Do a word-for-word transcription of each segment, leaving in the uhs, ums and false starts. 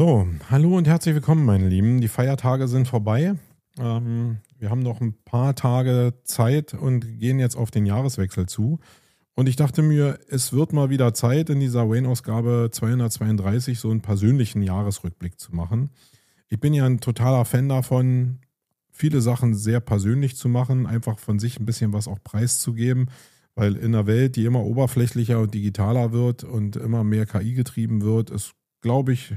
So, hallo und herzlich willkommen, meine Lieben. Die Feiertage sind vorbei. Ähm, wir haben noch ein paar Tage Zeit und gehen jetzt auf den Jahreswechsel zu. Und ich dachte mir, es wird mal wieder Zeit, in dieser Wayne-Ausgabe zweihundertzweiunddreißig so einen persönlichen Jahresrückblick zu machen. Ich bin ja ein totaler Fan davon, viele Sachen sehr persönlich zu machen, einfach von sich ein bisschen was auch preiszugeben, weil in einer Welt, die immer oberflächlicher und digitaler wird und immer mehr K I getrieben wird, ist, glaube ich,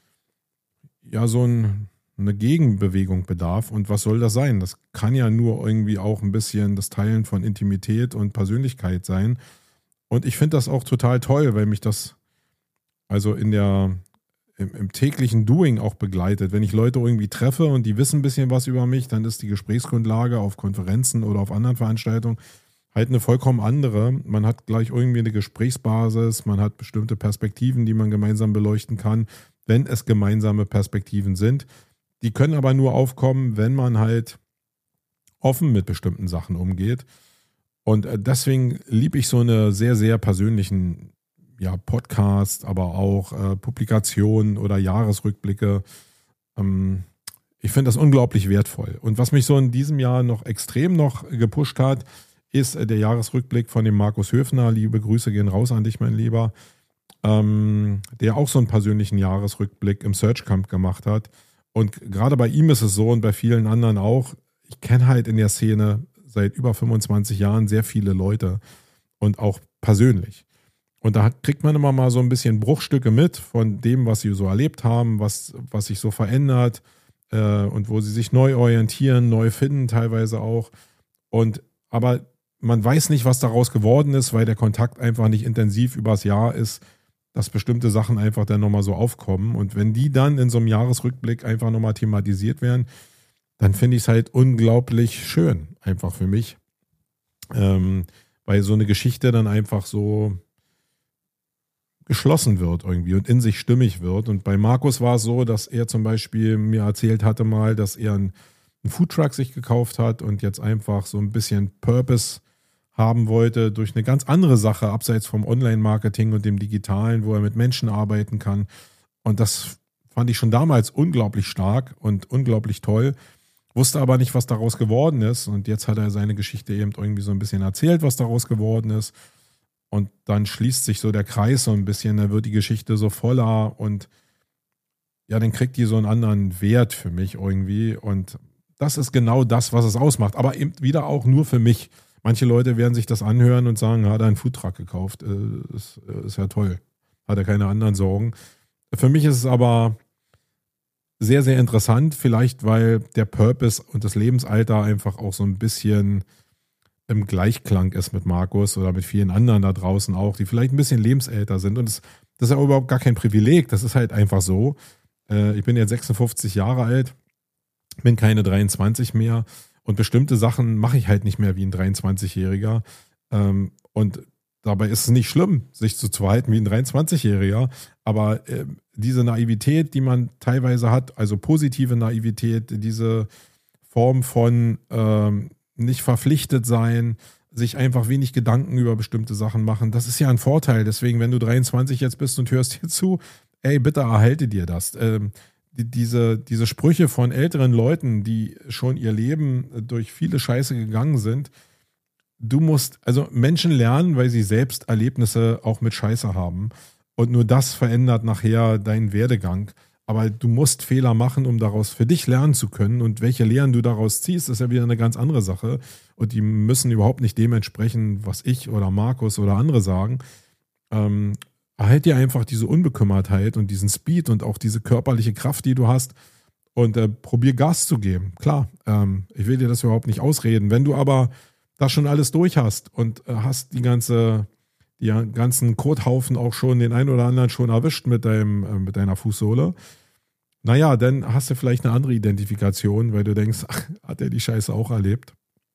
ja so ein, eine Gegenbewegung bedarf. Und was soll das sein? Das kann ja nur irgendwie auch ein bisschen das Teilen von Intimität und Persönlichkeit sein. Und ich finde das auch total toll, weil mich das also in der im, im täglichen Doing auch begleitet. Wenn ich Leute irgendwie treffe und die wissen ein bisschen was über mich, dann ist die Gesprächsgrundlage auf Konferenzen oder auf anderen Veranstaltungen halt eine vollkommen andere. Man hat gleich irgendwie eine Gesprächsbasis, man hat bestimmte Perspektiven, die man gemeinsam beleuchten kann, wenn es gemeinsame Perspektiven sind. Die können aber nur aufkommen, wenn man halt offen mit bestimmten Sachen umgeht. Und deswegen liebe ich so eine sehr, sehr persönlichen ja, Podcast, aber auch äh, Publikationen oder Jahresrückblicke. Ähm, ich finde das unglaublich wertvoll. Und was mich so in diesem Jahr noch extrem noch gepusht hat, ist der Jahresrückblick von dem Markus Höfner. Liebe Grüße gehen raus an dich, mein Lieber. Ähm, der auch so einen persönlichen Jahresrückblick im Search Camp gemacht hat. Und gerade bei ihm ist es so und bei vielen anderen auch, ich kenne halt in der Szene seit über fünfundzwanzig Jahren sehr viele Leute und auch persönlich. Und da kriegt man immer mal so ein bisschen Bruchstücke mit von dem, was sie so erlebt haben, was, was sich so verändert äh, und wo sie sich neu orientieren, neu finden teilweise auch. Und aber man weiß nicht, was daraus geworden ist, weil der Kontakt einfach nicht intensiv übers Jahr ist, dass bestimmte Sachen einfach dann nochmal so aufkommen. Und wenn die dann in so einem Jahresrückblick einfach nochmal thematisiert werden, dann finde ich es halt unglaublich schön, einfach für mich. Ähm, weil so eine Geschichte dann einfach so geschlossen wird irgendwie und in sich stimmig wird. Und bei Markus war es so, dass er zum Beispiel mir erzählt hatte mal, dass er einen, einen Foodtruck sich gekauft hat und jetzt einfach so ein bisschen Purpose haben wollte durch eine ganz andere Sache, abseits vom Online-Marketing und dem Digitalen, wo er mit Menschen arbeiten kann. Und das fand ich schon damals unglaublich stark und unglaublich toll, wusste aber nicht, was daraus geworden ist. Und jetzt hat er seine Geschichte eben irgendwie so ein bisschen erzählt, was daraus geworden ist. Und dann schließt sich so der Kreis so ein bisschen, da wird die Geschichte so voller und ja, dann kriegt die so einen anderen Wert für mich irgendwie. Und das ist genau das, was es ausmacht. Aber eben wieder auch nur für mich. Manche Leute werden sich das anhören und sagen, hat er einen Foodtruck gekauft, äh, ist, ist ja toll, hat er keine anderen Sorgen. Für mich ist es aber sehr, sehr interessant, vielleicht weil der Purpose und das Lebensalter einfach auch so ein bisschen im Gleichklang ist mit Markus oder mit vielen anderen da draußen auch, die vielleicht ein bisschen lebensälter sind. Und das, das ist ja überhaupt gar kein Privileg, das ist halt einfach so. Äh, ich bin jetzt sechsundfünfzig Jahre alt, bin keine dreiundzwanzig mehr. Und bestimmte Sachen mache ich halt nicht mehr wie ein dreiundzwanzigjähriger. Ähm, und dabei ist es nicht schlimm, sich zu zweiten wie ein dreiundzwanzigjähriger. Aber äh, diese Naivität, die man teilweise hat, also positive Naivität, diese Form von ähm, nicht verpflichtet sein, sich einfach wenig Gedanken über bestimmte Sachen machen, das ist ja ein Vorteil. Deswegen, wenn du dreiundzwanzig jetzt bist und hörst hier zu, ey, bitte erhalte dir das. Ähm, Diese, diese Sprüche von älteren Leuten, die schon ihr Leben durch viele Scheiße gegangen sind, du musst, also Menschen lernen, weil sie selbst Erlebnisse auch mit Scheiße haben und nur das verändert nachher deinen Werdegang, aber du musst Fehler machen, um daraus für dich lernen zu können und welche Lehren du daraus ziehst, ist ja wieder eine ganz andere Sache und die müssen überhaupt nicht dem entsprechen, was ich oder Markus oder andere sagen. ähm, Erhalt dir einfach diese Unbekümmertheit und diesen Speed und auch diese körperliche Kraft, die du hast und äh, probier Gas zu geben. Klar, ähm, ich will dir das überhaupt nicht ausreden. Wenn du aber das schon alles durch hast und äh, hast die ganze, die ganzen Kothaufen auch schon, den einen oder anderen schon erwischt mit, deinem, äh, mit deiner Fußsohle, naja, dann hast du vielleicht eine andere Identifikation, weil du denkst, ach, hat er die Scheiße auch erlebt.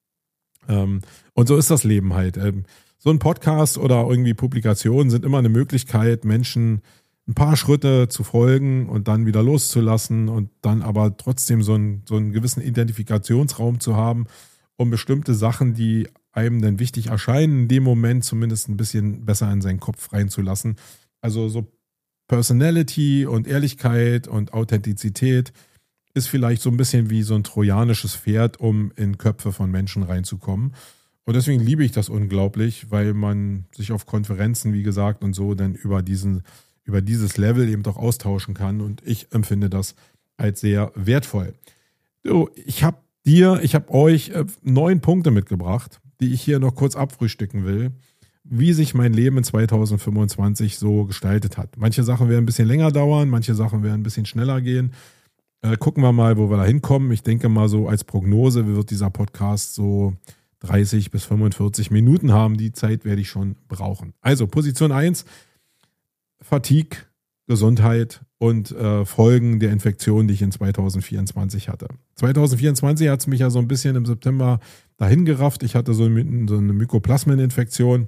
Ähm, und so ist das Leben halt. Ähm, So ein Podcast oder irgendwie Publikationen sind immer eine Möglichkeit, Menschen ein paar Schritte zu folgen und dann wieder loszulassen und dann aber trotzdem so einen, so einen gewissen Identifikationsraum zu haben, um bestimmte Sachen, die einem dann wichtig erscheinen, in dem Moment zumindest ein bisschen besser in seinen Kopf reinzulassen. Also so Personality und Ehrlichkeit und Authentizität ist vielleicht so ein bisschen wie so ein trojanisches Pferd, um in Köpfe von Menschen reinzukommen. Und deswegen liebe ich das unglaublich, weil man sich auf Konferenzen, wie gesagt, und so dann über diesen, über dieses Level eben doch austauschen kann. Und ich empfinde das als sehr wertvoll. So, ich habe dir, ich habe euch äh, neun Punkte mitgebracht, die ich hier noch kurz abfrühstücken will, wie sich mein Leben in zweitausendfünfundzwanzig so gestaltet hat. Manche Sachen werden ein bisschen länger dauern, manche Sachen werden ein bisschen schneller gehen. Äh, gucken wir mal, wo wir da hinkommen. Ich denke mal so als Prognose wird dieser Podcast so dreißig bis fünfundvierzig Minuten haben. Die Zeit werde ich schon brauchen. Also Position eins, Fatigue, Gesundheit und äh, Folgen der Infektion, die ich in zweitausendvierundzwanzig hatte. zweitausendvierundzwanzig hat es mich ja so ein bisschen im September dahin gerafft. Ich hatte so, ein, so eine Mykoplasmeninfektion,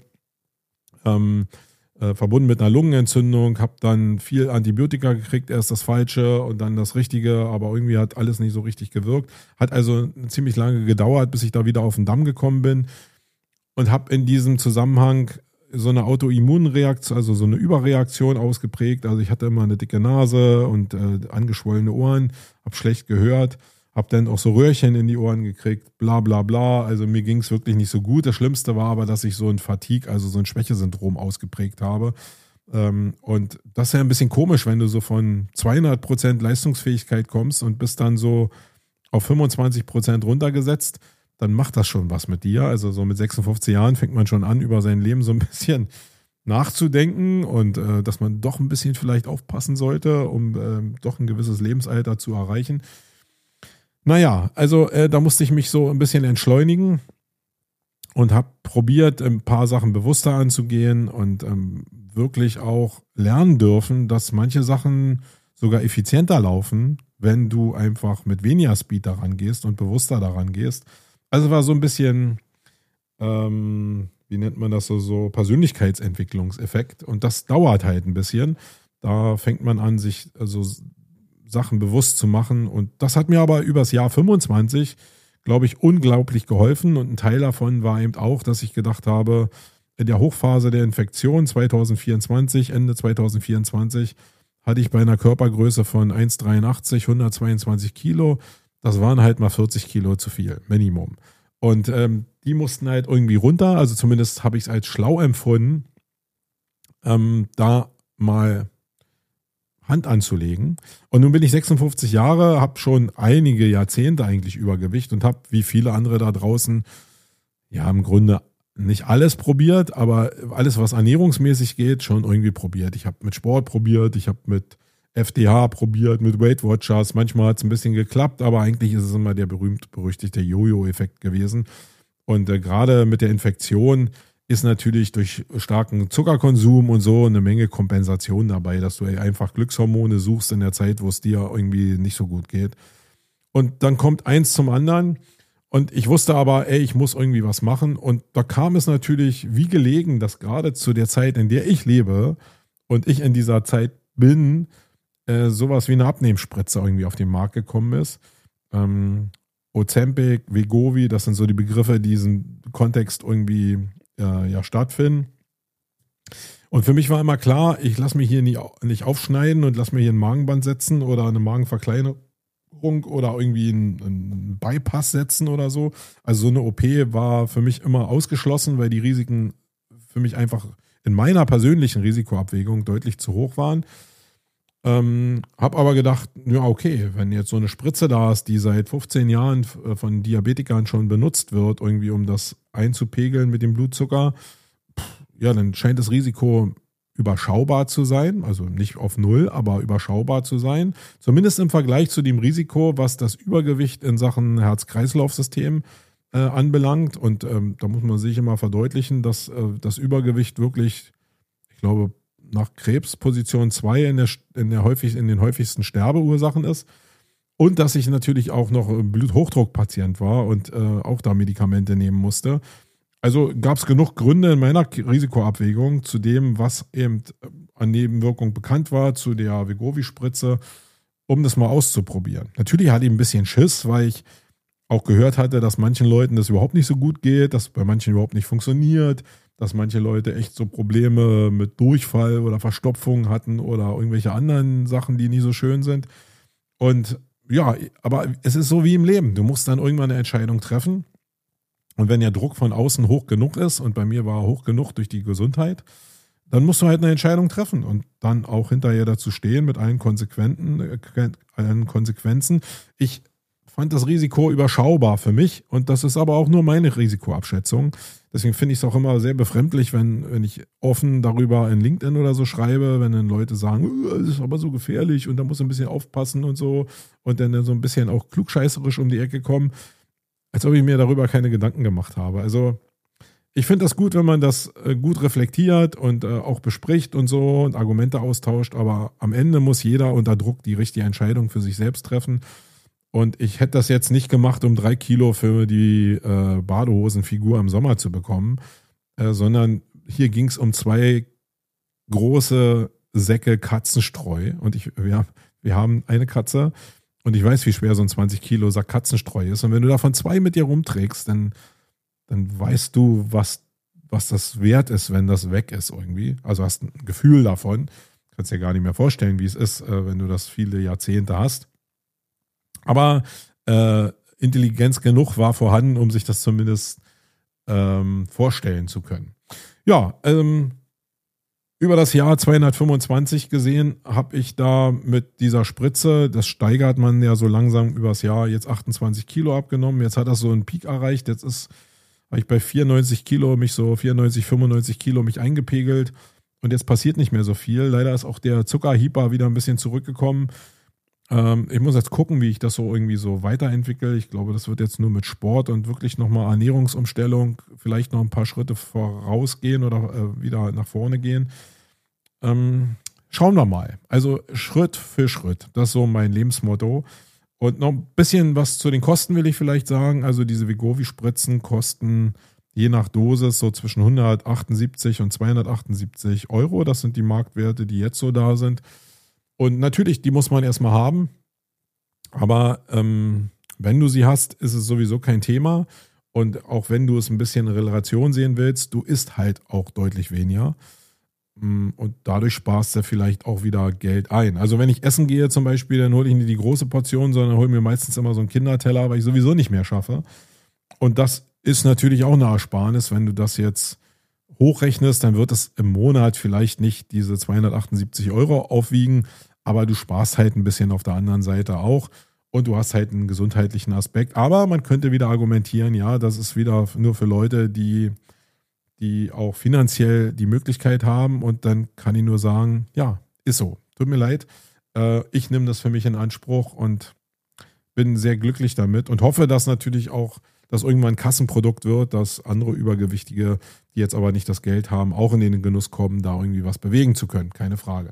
ähm, äh, verbunden mit einer Lungenentzündung, habe dann viel Antibiotika gekriegt, erst das Falsche und dann das Richtige, aber irgendwie hat alles nicht so richtig gewirkt. Hat also ziemlich lange gedauert, bis ich da wieder auf den Damm gekommen bin und habe in diesem Zusammenhang so eine Autoimmunreaktion, also so eine Überreaktion ausgeprägt. Also ich hatte immer eine dicke Nase und äh, angeschwollene Ohren, habe schlecht gehört, habe dann auch so Röhrchen in die Ohren gekriegt, bla bla bla. Also mir ging es wirklich nicht so gut. Das Schlimmste war aber, dass ich so ein Fatigue, also so ein Schwächesyndrom ausgeprägt habe. Ähm, und das ist ja ein bisschen komisch, wenn du so von zweihundert Prozent Leistungsfähigkeit kommst und bist dann so auf fünfundzwanzig Prozent runtergesetzt. Dann macht das schon was mit dir. Also so mit sechsundfünfzig Jahren fängt man schon an, über sein Leben so ein bisschen nachzudenken und äh, dass man doch ein bisschen vielleicht aufpassen sollte, um äh, doch ein gewisses Lebensalter zu erreichen. Naja, also äh, da musste ich mich so ein bisschen entschleunigen und habe probiert, ein paar Sachen bewusster anzugehen und ähm, wirklich auch lernen dürfen, dass manche Sachen sogar effizienter laufen, wenn du einfach mit weniger Speed daran gehst und bewusster daran gehst. Also war so ein bisschen, ähm, wie nennt man das so, so Persönlichkeitsentwicklungseffekt und das dauert halt ein bisschen. Da fängt man an, sich also Sachen bewusst zu machen und das hat mir aber übers Jahr fünfundzwanzig, glaube ich, unglaublich geholfen und ein Teil davon war eben auch, dass ich gedacht habe, in der Hochphase der Infektion zweitausendvierundzwanzig, Ende zweitausendvierundzwanzig, hatte ich bei einer Körpergröße von eins Komma dreiundachtzig, hundertzweiundzwanzig Kilo. Das waren halt mal vierzig Kilo zu viel, Minimum. Und ähm, die mussten halt irgendwie runter, also zumindest habe ich es als schlau empfunden, ähm, da mal Hand anzulegen. Und nun bin ich sechsundfünfzig Jahre, habe schon einige Jahrzehnte eigentlich Übergewicht und habe wie viele andere da draußen ja im Grunde nicht alles probiert, aber alles, was ernährungsmäßig geht, schon irgendwie probiert. Ich habe mit Sport probiert, ich habe mit F D H probiert, mit Weight Watchers. Manchmal hat es ein bisschen geklappt, aber eigentlich ist es immer der berühmt-berüchtigte Jojo-Effekt gewesen. Und äh, gerade mit der Infektion ist natürlich durch starken Zuckerkonsum und so eine Menge Kompensation dabei, dass du einfach Glückshormone suchst in der Zeit, wo es dir irgendwie nicht so gut geht. Und dann kommt eins zum anderen. Und ich wusste aber, ey, ich muss irgendwie was machen. Und da kam es natürlich wie gelegen, dass gerade zu der Zeit, in der ich lebe und ich in dieser Zeit bin, äh, sowas wie eine Abnehmspritze irgendwie auf den Markt gekommen ist. Ähm, Ozempic, Wegovy, das sind so die Begriffe, die in diesem Kontext irgendwie äh, ja stattfinden. Und für mich war immer klar, ich lasse mich hier nie, nicht aufschneiden und lasse mir hier ein Magenband setzen oder eine Magenverkleinerung oder irgendwie einen, einen Bypass setzen oder so. Also so eine O P war für mich immer ausgeschlossen, weil die Risiken für mich einfach in meiner persönlichen Risikoabwägung deutlich zu hoch waren. Ähm, hab aber gedacht, ja okay, wenn jetzt so eine Spritze da ist, die seit fünfzehn Jahren von Diabetikern schon benutzt wird, irgendwie um das einzupegeln mit dem Blutzucker, pff, ja, dann scheint das Risiko überschaubar zu sein, also nicht auf null, aber überschaubar zu sein, zumindest im Vergleich zu dem Risiko, was das Übergewicht in Sachen Herz-Kreislauf-System äh, anbelangt. Und ähm, da muss man sich immer verdeutlichen, dass äh, das Übergewicht wirklich, ich glaube, nach Krebs Position zwei in, der, in, der häufig, in den häufigsten Sterbeursachen ist. Und dass ich natürlich auch noch Bluthochdruckpatient war und äh, auch da Medikamente nehmen musste. Also gab es genug Gründe in meiner Risikoabwägung zu dem, was eben an Nebenwirkungen bekannt war, zu der Wegovy-Spritze, um das mal auszuprobieren. Natürlich hatte ich ein bisschen Schiss, weil ich auch gehört hatte, dass manchen Leuten das überhaupt nicht so gut geht, dass bei manchen überhaupt nicht funktioniert, dass manche Leute echt so Probleme mit Durchfall oder Verstopfung hatten oder irgendwelche anderen Sachen, die nicht so schön sind. Und ja, aber es ist so wie im Leben. Du musst dann irgendwann eine Entscheidung treffen. Und wenn der Druck von außen hoch genug ist, und bei mir war er hoch genug durch die Gesundheit, dann musst du halt eine Entscheidung treffen und dann auch hinterher dazu stehen mit allen Konsequenzen. Äh, allen Konsequenzen. Ich fand das Risiko überschaubar für mich und das ist aber auch nur meine Risikoabschätzung. Deswegen finde ich es auch immer sehr befremdlich, wenn, wenn ich offen darüber in LinkedIn oder so schreibe, wenn dann Leute sagen, das ist aber so gefährlich und da muss ein bisschen aufpassen und so und dann so ein bisschen auch klugscheißerisch um die Ecke kommen, als ob ich mir darüber keine Gedanken gemacht habe. Also ich finde das gut, wenn man das gut reflektiert und auch bespricht und so und Argumente austauscht, aber am Ende muss jeder unter Druck die richtige Entscheidung für sich selbst treffen. Und ich hätte das jetzt nicht gemacht, um drei Kilo für die äh, Badehosenfigur im Sommer zu bekommen, äh, sondern hier ging es um zwei große Säcke Katzenstreu. Und ich, wir, wir haben eine Katze und ich weiß, wie schwer so ein zwanzig Kilo Sack Katzenstreu ist. Und wenn du davon zwei mit dir rumträgst, dann, dann weißt du, was, was das wert ist, wenn das weg ist irgendwie. Also hast ein Gefühl davon. Kannst dir gar nicht mehr vorstellen, wie es ist, äh, wenn du das viele Jahrzehnte hast. Aber äh, Intelligenz genug war vorhanden, um sich das zumindest ähm, vorstellen zu können. Ja, ähm, über das Jahr zweihundertfünfundzwanzig gesehen habe ich da mit dieser Spritze, das steigert man ja so langsam übers Jahr, jetzt achtundzwanzig Kilo abgenommen. Jetzt hat das so einen Peak erreicht. Jetzt ist habe ich bei vierundneunzig Kilo mich so vierundneunzig, fünfundneunzig Kilo mich eingepegelt und jetzt passiert nicht mehr so viel. Leider ist auch der Zuckerhyper wieder ein bisschen zurückgekommen. Ich muss jetzt gucken, wie ich das so irgendwie so weiterentwickle. Ich glaube, das wird jetzt nur mit Sport und wirklich nochmal Ernährungsumstellung vielleicht noch ein paar Schritte vorausgehen oder äh, wieder nach vorne gehen. Ähm, schauen wir mal. Also Schritt für Schritt. Das ist so mein Lebensmotto. Und noch ein bisschen was zu den Kosten will ich vielleicht sagen. Also diese Wegovy-Spritzen kosten je nach Dosis so zwischen hundertachtundsiebzig und zweihundertachtundsiebzig Euro. Das sind die Marktwerte, die jetzt so da sind. Und natürlich, die muss man erstmal haben, aber ähm, wenn du sie hast, ist es sowieso kein Thema. Und auch wenn du es ein bisschen in Relation sehen willst, du isst halt auch deutlich weniger. Und dadurch sparst du vielleicht auch wieder Geld ein. Also wenn ich essen gehe zum Beispiel, dann hole ich nicht die große Portion, sondern hole mir meistens immer so einen Kinderteller, weil ich sowieso nicht mehr schaffe. Und das ist natürlich auch eine Ersparnis, wenn du das jetzt hochrechnest, dann wird es im Monat vielleicht nicht diese zweihundertachtundsiebzig Euro aufwiegen, aber du sparst halt ein bisschen auf der anderen Seite auch und du hast halt einen gesundheitlichen Aspekt. Aber man könnte wieder argumentieren, ja, das ist wieder nur für Leute, die, die auch finanziell die Möglichkeit haben und dann kann ich nur sagen, ja, ist so. Tut mir leid, ich nehme das für mich in Anspruch und bin sehr glücklich damit und hoffe, dass natürlich auch dass irgendwann ein Kassenprodukt wird, dass andere Übergewichtige, die jetzt aber nicht das Geld haben, auch in den Genuss kommen, da irgendwie was bewegen zu können. Keine Frage.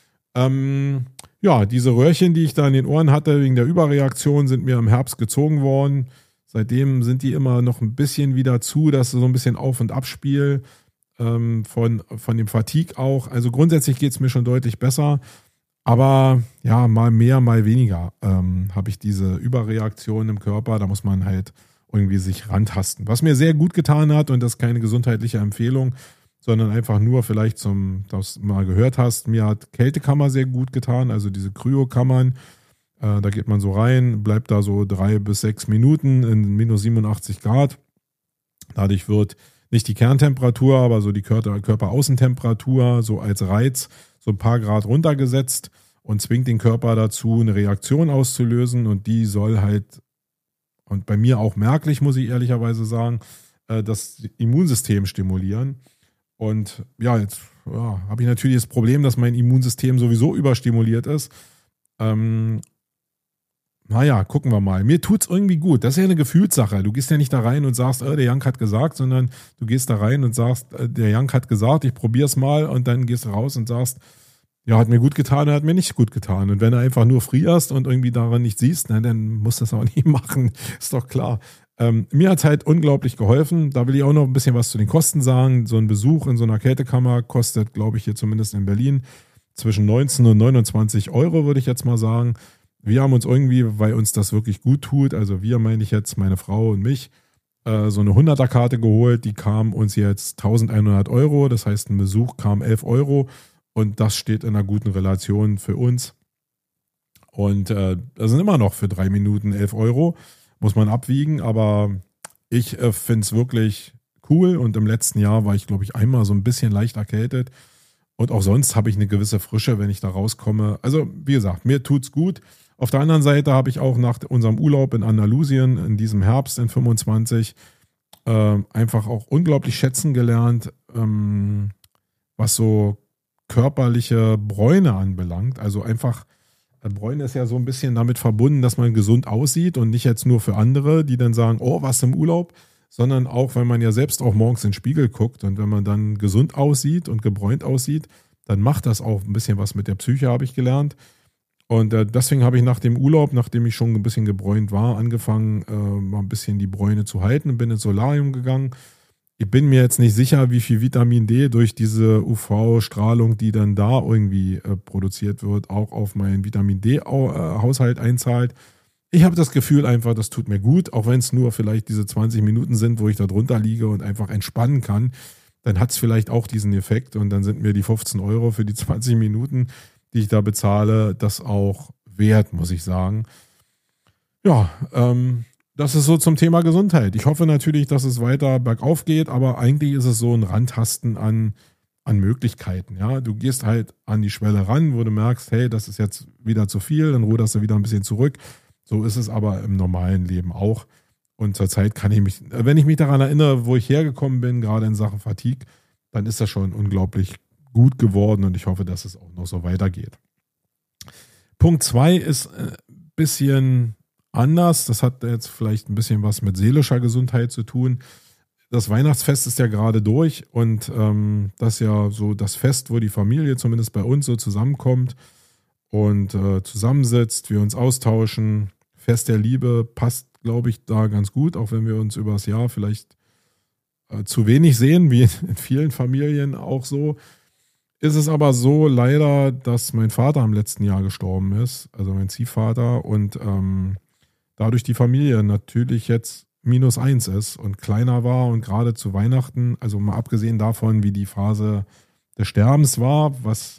Ähm, ja, diese Röhrchen, die ich da in den Ohren hatte, wegen der Überreaktion, sind mir im Herbst gezogen worden. Seitdem sind die immer noch ein bisschen wieder zu, dass so ein bisschen Auf- und Abspiel ähm, von, von dem Fatigue auch. Also grundsätzlich geht es mir schon deutlich besser. Aber ja, mal mehr, mal weniger ähm, habe ich diese Überreaktion im Körper. Da muss man halt irgendwie sich rantasten. Was mir sehr gut getan hat, und das ist keine gesundheitliche Empfehlung, sondern einfach nur vielleicht zum, dass du mal gehört hast, mir hat Kältekammer sehr gut getan, also diese Kryokammern. Äh, da geht man so rein, bleibt da so drei bis sechs Minuten in minus siebenundachtzig Grad. Dadurch wird nicht die Kerntemperatur, aber so die Körper, Körperaußentemperatur so als Reiz so ein paar Grad runtergesetzt und zwingt den Körper dazu, eine Reaktion auszulösen und die soll halt und bei mir auch merklich, muss ich ehrlicherweise sagen, das Immunsystem stimulieren. Und ja, jetzt ja, habe ich natürlich das Problem, dass mein Immunsystem sowieso überstimuliert ist. Ähm, naja, gucken wir mal. Mir tut's irgendwie gut. Das ist ja eine Gefühlssache. Du gehst ja nicht da rein und sagst, äh, der Jank hat gesagt, sondern du gehst da rein und sagst, äh, der Jank hat gesagt, ich probier's mal und dann gehst du raus und sagst, ja, hat mir gut getan, er hat mir nicht gut getan. Und wenn du einfach nur frierst und irgendwie daran nicht siehst, na, dann musst du das auch nicht machen. Ist doch klar. Ähm, mir hat es halt unglaublich geholfen. Da will ich auch noch ein bisschen was zu den Kosten sagen. So ein Besuch in so einer Kältekammer kostet, glaube ich, hier zumindest in Berlin zwischen neunzehn und neunundzwanzig Euro, würde ich jetzt mal sagen. wir haben uns irgendwie, weil uns das wirklich gut tut, also wir meine ich jetzt, meine Frau und mich, äh, so eine hunderter-Karte geholt, die kam uns jetzt eintausendeinhundert Euro, das heißt ein Besuch kam elf Euro und das steht in einer guten Relation für uns. Und äh, das sind immer noch für drei Minuten elf Euro, muss man abwiegen, aber ich äh, finde es wirklich cool und im letzten Jahr war ich, glaube ich, einmal so ein bisschen leicht erkältet und auch sonst habe ich eine gewisse Frische, wenn ich da rauskomme. Also wie gesagt, mir tut's gut. Auf der anderen Seite habe ich auch nach unserem Urlaub in Andalusien in diesem Herbst in fünfundzwanzig äh, einfach auch unglaublich schätzen gelernt, ähm, was so körperliche Bräune anbelangt. Also einfach Bräune ist ja so ein bisschen damit verbunden, dass man gesund aussieht und nicht jetzt nur für andere, die dann sagen, oh, was im Urlaub, sondern auch, weil man ja selbst auch morgens in den Spiegel guckt und wenn man dann gesund aussieht und gebräunt aussieht, dann macht das auch ein bisschen was mit der Psyche, habe ich gelernt. Und äh, deswegen habe ich nach dem Urlaub, nachdem ich schon ein bisschen gebräunt war, angefangen, äh, mal ein bisschen die Bräune zu halten und bin ins Solarium gegangen. Ich bin mir jetzt nicht sicher, wie viel Vitamin D durch diese U V-Strahlung, die dann da irgendwie äh, produziert wird, auch auf meinen Vitamin D-Haushalt einzahlt. Ich habe das Gefühl einfach, das tut mir gut, auch wenn es nur vielleicht diese zwanzig Minuten sind, wo ich da drunter liege und einfach entspannen kann, dann hat es vielleicht auch diesen Effekt und dann sind mir die fünfzehn Euro für die zwanzig Minuten, die ich da bezahle, das auch wert, muss ich sagen. Ja, ähm, das ist so zum Thema Gesundheit. Ich hoffe natürlich, dass es weiter bergauf geht, aber eigentlich ist es so ein Randtasten an, an Möglichkeiten. Ja, du gehst halt an die Schwelle ran, wo du merkst, hey, das ist jetzt wieder zu viel, dann ruderst du wieder ein bisschen zurück. So ist es aber im normalen Leben auch. Und zurzeit kann ich mich, wenn ich mich daran erinnere, wo ich hergekommen bin, gerade in Sachen Fatigue, dann ist das schon unglaublich gut geworden und ich hoffe, dass es auch noch so weitergeht. Punkt zwei ist ein bisschen anders. Das hat jetzt vielleicht ein bisschen was mit seelischer Gesundheit zu tun. Das Weihnachtsfest ist ja gerade durch und ähm, das ist ja so das Fest, wo die Familie zumindest bei uns so zusammenkommt und äh, zusammensitzt, wir uns austauschen. Fest der Liebe passt, glaube ich, da ganz gut, auch wenn wir uns über das Jahr vielleicht äh, zu wenig sehen, wie in vielen Familien auch so. Ist es aber so leider, dass mein Vater im letzten Jahr gestorben ist, also mein Ziehvater und ähm, dadurch die Familie natürlich jetzt minus eins ist und kleiner war und gerade zu Weihnachten, also mal abgesehen davon, wie die Phase des Sterbens war, was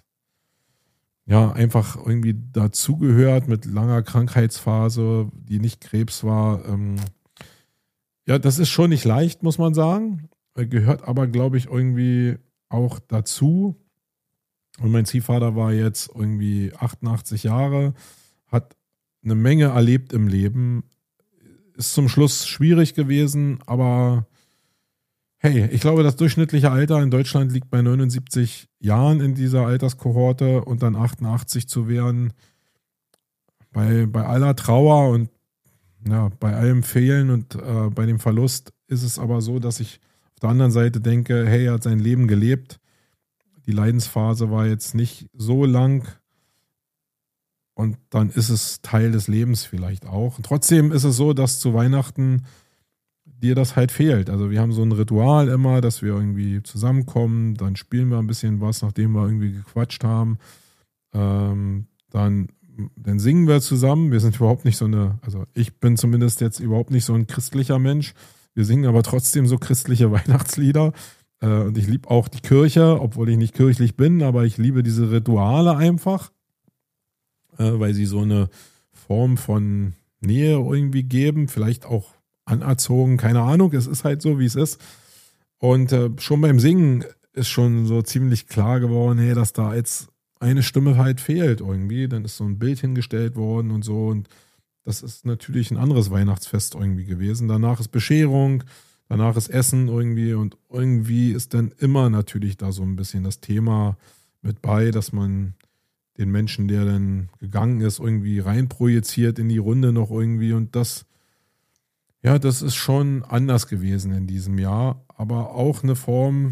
ja einfach irgendwie dazugehört mit langer Krankheitsphase, die nicht Krebs war. Ähm, ja, das ist schon nicht leicht, muss man sagen. Gehört aber, glaube ich, irgendwie auch dazu. Und mein Ziehvater war jetzt irgendwie achtundachtzig Jahre, hat eine Menge erlebt im Leben, ist zum Schluss schwierig gewesen, aber hey, ich glaube, das durchschnittliche Alter in Deutschland liegt bei neunundsiebzig Jahren in dieser Alterskohorte und dann achtundachtzig zu werden, bei, bei aller Trauer und ja, bei allem Fehlen und äh, bei dem Verlust ist es aber so, dass ich auf der anderen Seite denke, hey, er hat sein Leben gelebt, die Leidensphase war jetzt nicht so lang, und dann ist es Teil des Lebens vielleicht auch. Und trotzdem ist es so, dass zu Weihnachten dir das halt fehlt. Also wir haben so ein Ritual immer, dass wir irgendwie zusammenkommen, dann spielen wir ein bisschen was, nachdem wir irgendwie gequatscht haben. Ähm, dann, dann singen wir zusammen. Wir sind überhaupt nicht so eine, also ich bin zumindest jetzt überhaupt nicht so ein christlicher Mensch. Wir singen aber trotzdem so christliche Weihnachtslieder. Äh, und ich liebe auch die Kirche, obwohl ich nicht kirchlich bin, aber ich liebe diese Rituale einfach, weil sie so eine Form von Nähe irgendwie geben, vielleicht auch anerzogen, keine Ahnung, es ist halt so, wie es ist. Und äh, schon beim Singen ist schon so ziemlich klar geworden, hey, dass da jetzt eine Stimme halt fehlt irgendwie, dann ist so ein Bild hingestellt worden und so und das ist natürlich ein anderes Weihnachtsfest irgendwie gewesen. Danach ist Bescherung, danach ist Essen irgendwie und irgendwie ist dann immer natürlich da so ein bisschen das Thema mit bei, dass man den Menschen, der dann gegangen ist, irgendwie reinprojiziert in die Runde noch irgendwie und das, ja, das ist schon anders gewesen in diesem Jahr, aber auch eine Form,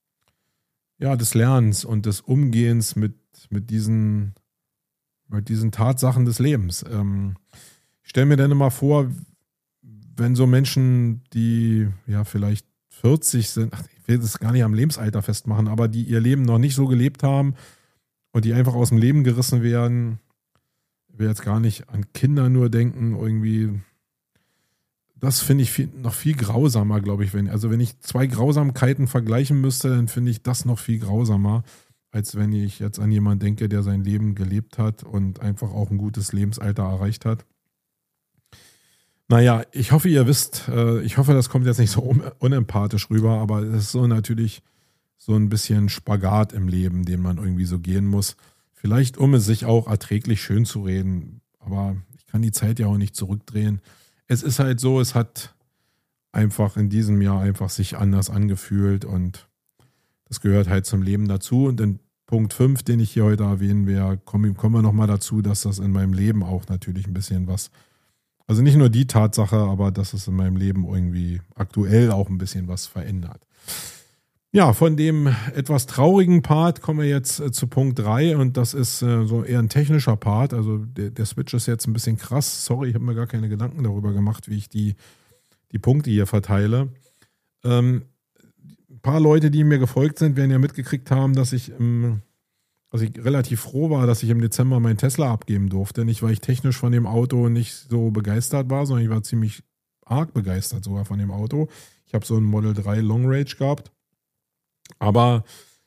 ja, des Lernens und des Umgehens mit, mit diesen, mit diesen Tatsachen des Lebens. Ähm, ich stelle mir dann immer vor, wenn so Menschen, die ja vielleicht vierzig sind, ach, ich will das gar nicht am Lebensalter festmachen, aber die ihr Leben noch nicht so gelebt haben, und die einfach aus dem Leben gerissen werden, will jetzt gar nicht an Kinder nur denken, irgendwie. Das finde ich viel, noch viel grausamer, glaube ich. Wenn, also wenn ich zwei Grausamkeiten vergleichen müsste, dann finde ich das noch viel grausamer, als wenn ich jetzt an jemanden denke, der sein Leben gelebt hat und einfach auch ein gutes Lebensalter erreicht hat. Naja, ich hoffe, ihr wisst, äh, ich hoffe, das kommt jetzt nicht so un- unempathisch rüber, aber es ist so natürlich so ein bisschen Spagat im Leben, den man irgendwie so gehen muss. Vielleicht, um es sich auch erträglich schön zu reden, aber ich kann die Zeit ja auch nicht zurückdrehen. Es ist halt so, es hat einfach in diesem Jahr einfach sich anders angefühlt und das gehört halt zum Leben dazu. Und in Punkt fünf, den ich hier heute erwähnen werde, kommen, kommen wir nochmal dazu, dass das in meinem Leben auch natürlich ein bisschen was, also nicht nur die Tatsache, aber dass es in meinem Leben irgendwie aktuell auch ein bisschen was verändert. Ja, von dem etwas traurigen Part kommen wir jetzt äh, zu Punkt drei und das ist äh, so eher ein technischer Part. Also der, der Switch ist jetzt ein bisschen krass. Sorry, ich habe mir gar keine Gedanken darüber gemacht, wie ich die, die Punkte hier verteile. Ähm, ein paar Leute, die mir gefolgt sind, werden ja mitgekriegt haben, dass ich, im, also ich relativ froh war, dass ich im Dezember meinen Tesla abgeben durfte. Nicht, weil ich technisch von dem Auto nicht so begeistert war, sondern ich war ziemlich arg begeistert sogar von dem Auto. Ich habe so ein Model drei Long Range gehabt. Aber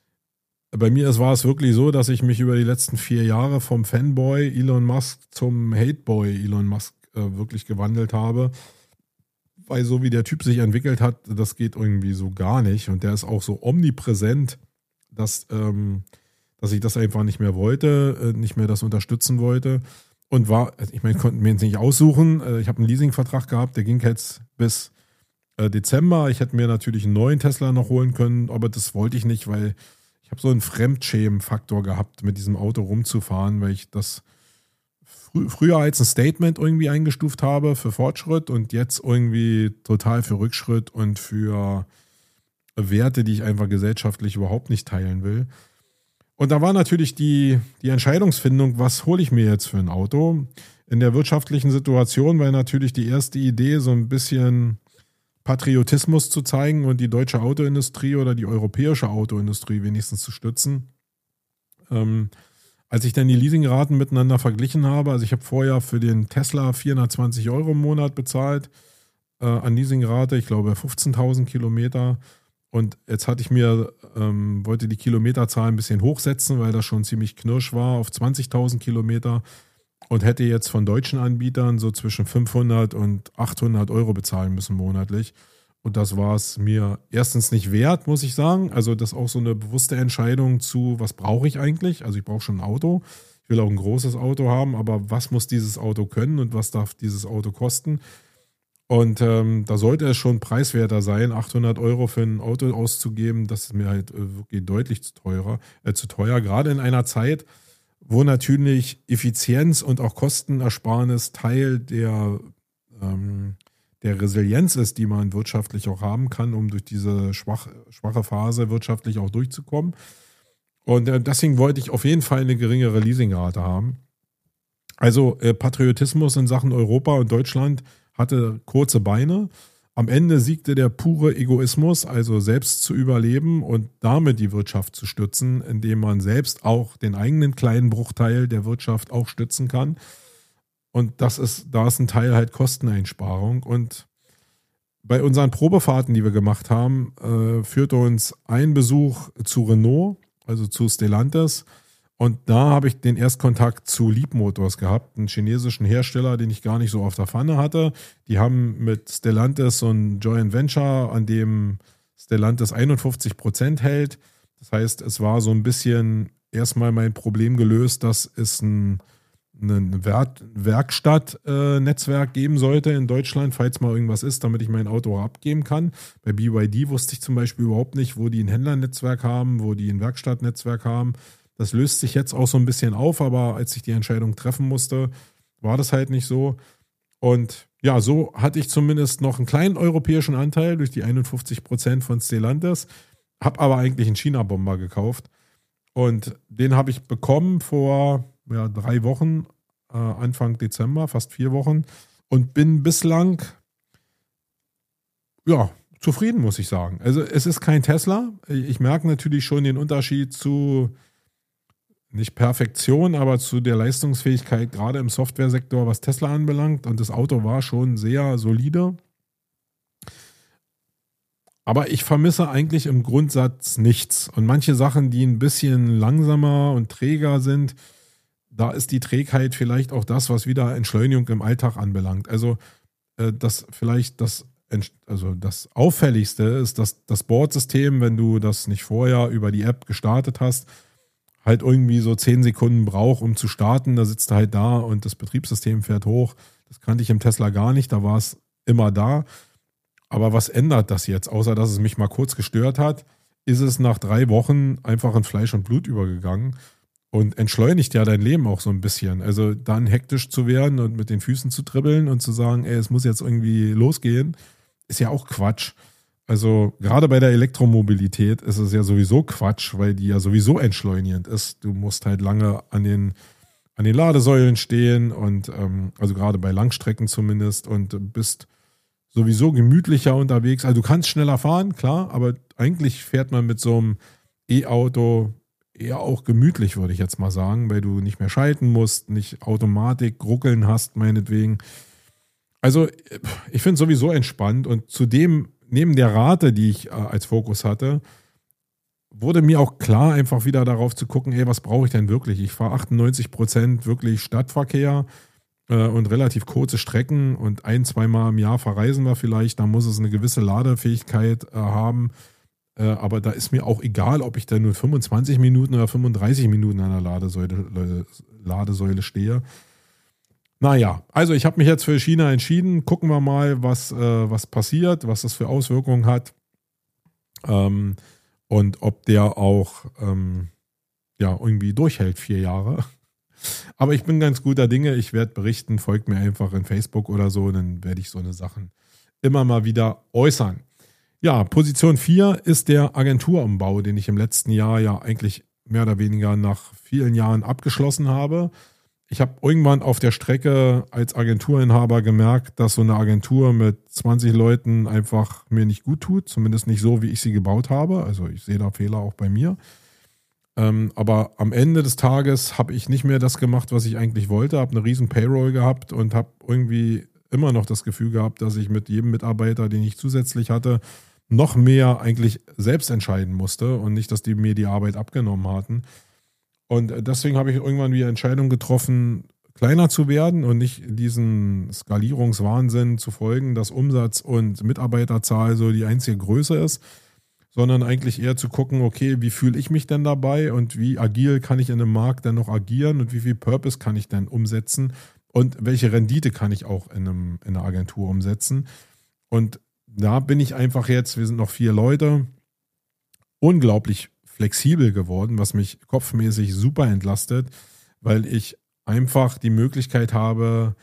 bei mir war es wirklich so, dass ich mich über die letzten vier Jahre vom Fanboy Elon Musk zum Hateboy Elon Musk äh, wirklich gewandelt habe. Weil so wie der Typ sich entwickelt hat, das geht irgendwie so gar nicht. Und der ist auch so omnipräsent, dass, ähm, dass ich das einfach nicht mehr wollte, äh, nicht mehr das unterstützen wollte. Und war, ich meine, konnten mir jetzt nicht aussuchen. Äh, ich habe einen Leasingvertrag gehabt, der ging jetzt bis Dezember. Ich hätte mir natürlich einen neuen Tesla noch holen können, aber das wollte ich nicht, weil ich habe so einen Fremdschämen-Faktor gehabt, mit diesem Auto rumzufahren, weil ich das frü- früher als ein Statement irgendwie eingestuft habe für Fortschritt und jetzt irgendwie total für Rückschritt und für Werte, die ich einfach gesellschaftlich überhaupt nicht teilen will. Und da war natürlich die, die Entscheidungsfindung, was hole ich mir jetzt für ein Auto? In der wirtschaftlichen Situation war natürlich die erste Idee so ein bisschen Patriotismus zu zeigen und die deutsche Autoindustrie oder die europäische Autoindustrie wenigstens zu stützen. Ähm, als ich dann die Leasingraten miteinander verglichen habe, also ich habe vorher für den Tesla vierhundertzwanzig Euro im Monat bezahlt äh, an Leasingrate, ich glaube fünfzehntausend Kilometer und jetzt hatte ich mir, ähm, wollte die Kilometerzahl ein bisschen hochsetzen, weil das schon ziemlich knirsch war auf zwanzigtausend Kilometer. Und hätte jetzt von deutschen Anbietern so zwischen fünfhundert und achthundert Euro bezahlen müssen monatlich. Und das war es mir erstens nicht wert, muss ich sagen. Also das ist auch so eine bewusste Entscheidung zu, was brauche ich eigentlich? Also ich brauche schon ein Auto. Ich will auch ein großes Auto haben, aber was muss dieses Auto können und was darf dieses Auto kosten? Und ähm, da sollte es schon preiswerter sein, achthundert Euro für ein Auto auszugeben. Das ist mir halt äh, wirklich deutlich zu teurer, äh, zu teuer. Gerade in einer Zeit, wo natürlich Effizienz und auch Kostenersparnis Teil der, ähm, der Resilienz ist, die man wirtschaftlich auch haben kann, um durch diese schwach, schwache Phase wirtschaftlich auch durchzukommen. Und äh, deswegen wollte ich auf jeden Fall eine geringere Leasingrate haben. Also äh, Patriotismus in Sachen Europa und Deutschland hatte kurze Beine. Am Ende siegte der pure Egoismus, also selbst zu überleben und damit die Wirtschaft zu stützen, indem man selbst auch den eigenen kleinen Bruchteil der Wirtschaft auch stützen kann. Und das ist, da ist ein Teil halt Kosteneinsparung. Und bei unseren Probefahrten, die wir gemacht haben, äh, führte uns ein Besuch zu Renault, also zu Stellantis. Und da habe ich den Erstkontakt zu Leapmotors gehabt, einen chinesischen Hersteller, den ich gar nicht so auf der Pfanne hatte. Die haben mit Stellantis so ein Joint Venture, an dem Stellantis einundfünfzig Prozent hält. Das heißt, es war so ein bisschen erstmal mein Problem gelöst, dass es ein, ein Werkstattnetzwerk geben sollte in Deutschland, falls mal irgendwas ist, damit ich mein Auto abgeben kann. Bei B Y D wusste ich zum Beispiel überhaupt nicht, wo die ein Händlernetzwerk haben, wo die ein Werkstattnetzwerk haben. Das löst sich jetzt auch so ein bisschen auf, aber als ich die Entscheidung treffen musste, war das halt nicht so. Und ja, so hatte ich zumindest noch einen kleinen europäischen Anteil durch die einundfünfzig Prozent von Stellantis, habe aber eigentlich einen China-Bomber gekauft. Und den habe ich bekommen vor ja, drei Wochen, äh, Anfang Dezember, fast vier Wochen. Und bin bislang, ja, zufrieden, muss ich sagen. Also es ist kein Tesla. Ich merke natürlich schon den Unterschied zu nicht Perfektion, aber zu der Leistungsfähigkeit, gerade im Softwaresektor, was Tesla anbelangt. Und das Auto war schon sehr solide. Aber ich vermisse eigentlich im Grundsatz nichts. Und manche Sachen, die ein bisschen langsamer und träger sind, da ist die Trägheit vielleicht auch das, was wieder Entschleunigung im Alltag anbelangt. Also äh, das vielleicht das, also das Auffälligste ist, dass das Bordsystem, wenn du das nicht vorher über die App gestartet hast, halt irgendwie so zehn Sekunden braucht, um zu starten. Da sitzt du halt da und das Betriebssystem fährt hoch. Das kannte ich im Tesla gar nicht, da war es immer da. Aber was ändert das jetzt? Außer, dass es mich mal kurz gestört hat, ist es nach drei Wochen einfach in Fleisch und Blut übergegangen und entschleunigt ja dein Leben auch so ein bisschen. Also dann hektisch zu werden und mit den Füßen zu dribbeln und zu sagen, ey, es muss jetzt irgendwie losgehen, ist ja auch Quatsch. Also gerade bei der Elektromobilität ist es ja sowieso Quatsch, weil die ja sowieso entschleunigend ist. Du musst halt lange an den, an den Ladesäulen stehen und ähm, also gerade bei Langstrecken zumindest und bist sowieso gemütlicher unterwegs. Also du kannst schneller fahren, klar, aber eigentlich fährt man mit so einem E-Auto eher auch gemütlich, würde ich jetzt mal sagen, weil du nicht mehr schalten musst, nicht Automatik, Ruckeln hast, meinetwegen. Also ich finde es sowieso entspannt und zudem, neben der Rate, die ich äh, als Fokus hatte, wurde mir auch klar, einfach wieder darauf zu gucken, ey, was brauche ich denn wirklich? Ich fahre achtundneunzig Prozent wirklich Stadtverkehr äh, und relativ kurze Strecken und ein-, zweimal im Jahr verreisen wir vielleicht, da muss es eine gewisse Ladefähigkeit äh, haben, äh, aber da ist mir auch egal, ob ich da nur fünfundzwanzig Minuten oder fünfunddreißig Minuten an der Ladesäule, Ladesäule stehe. Naja, also ich habe mich jetzt für China entschieden. Gucken wir mal, was, äh, was passiert, was das für Auswirkungen hat ähm, und ob der auch ähm, ja, irgendwie durchhält, vier Jahre. Aber ich bin ganz guter Dinge. Ich werde berichten, folgt mir einfach in Facebook oder so, dann werde ich so eine Sachen immer mal wieder äußern. Ja, Position vier ist der Agenturumbau, den ich im letzten Jahr ja eigentlich mehr oder weniger nach vielen Jahren abgeschlossen habe. Ich habe irgendwann auf der Strecke als Agenturinhaber gemerkt, dass so eine Agentur mit zwanzig Leuten einfach mir nicht gut tut. Zumindest nicht so, wie ich sie gebaut habe. Also ich sehe da Fehler auch bei mir. Ähm, aber am Ende des Tages habe ich nicht mehr das gemacht, was ich eigentlich wollte. Habe eine riesen Payroll gehabt und habe irgendwie immer noch das Gefühl gehabt, dass ich mit jedem Mitarbeiter, den ich zusätzlich hatte, noch mehr eigentlich selbst entscheiden musste und nicht, dass die mir die Arbeit abgenommen hatten. Und deswegen habe ich irgendwann die Entscheidung getroffen, kleiner zu werden und nicht diesen Skalierungswahnsinn zu folgen, dass Umsatz und Mitarbeiterzahl so die einzige Größe ist, sondern eigentlich eher zu gucken, okay, wie fühle ich mich denn dabei und wie agil kann ich in einem Markt denn noch agieren und wie viel Purpose kann ich denn umsetzen und welche Rendite kann ich auch in, einem, in einer Agentur umsetzen. Und da bin ich einfach jetzt, wir sind noch vier Leute, unglaublich flexibel geworden, was mich kopfmäßig super entlastet, weil ich einfach die Möglichkeit habe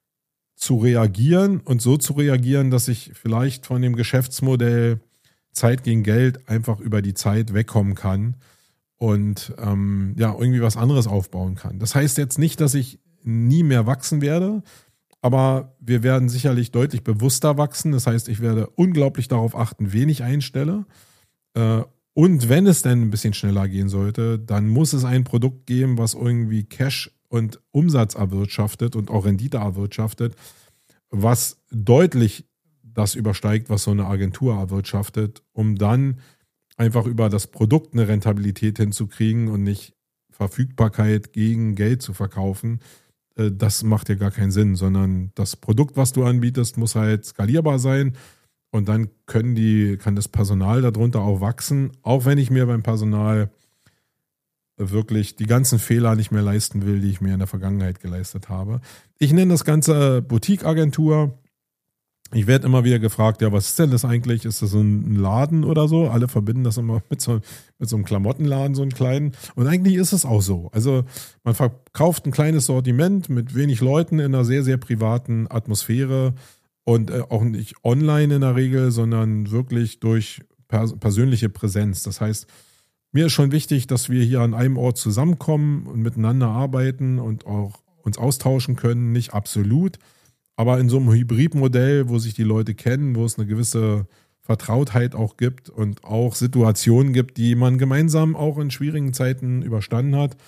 zu reagieren und so zu reagieren, dass ich vielleicht von dem Geschäftsmodell Zeit gegen Geld einfach über die Zeit wegkommen kann und ähm, ja, irgendwie was anderes aufbauen kann. Das heißt jetzt nicht, dass ich nie mehr wachsen werde, aber wir werden sicherlich deutlich bewusster wachsen. Das heißt, ich werde unglaublich darauf achten, wen ich einstelle. Äh, Und wenn es dann ein bisschen schneller gehen sollte, dann muss es ein Produkt geben, was irgendwie Cash und Umsatz erwirtschaftet und auch Rendite erwirtschaftet, was deutlich das übersteigt, was so eine Agentur erwirtschaftet, um dann einfach über das Produkt eine Rentabilität hinzukriegen und nicht Verfügbarkeit gegen Geld zu verkaufen. Das macht ja gar keinen Sinn, sondern das Produkt, was du anbietest, muss halt skalierbar sein. Und dann können die, kann das Personal darunter auch wachsen, auch wenn ich mir beim Personal wirklich die ganzen Fehler nicht mehr leisten will, die ich mir in der Vergangenheit geleistet habe. Ich nenne das Ganze Boutique-Agentur. Ich werde immer wieder gefragt, ja, was ist denn das eigentlich? Ist das so ein Laden oder so? Alle verbinden das immer mit so, mit so einem Klamottenladen, so einen kleinen. Und eigentlich ist es auch so. Also man verkauft ein kleines Sortiment mit wenig Leuten in einer sehr, sehr privaten Atmosphäre. Und auch nicht online in der Regel, sondern wirklich durch pers- persönliche Präsenz. Das heißt, mir ist schon wichtig, dass wir hier an einem Ort zusammenkommen und miteinander arbeiten und auch uns austauschen können. Nicht absolut, aber in so einem Hybridmodell, wo sich die Leute kennen, wo es eine gewisse Vertrautheit auch gibt und auch Situationen gibt, die man gemeinsam auch in schwierigen Zeiten überstanden hat.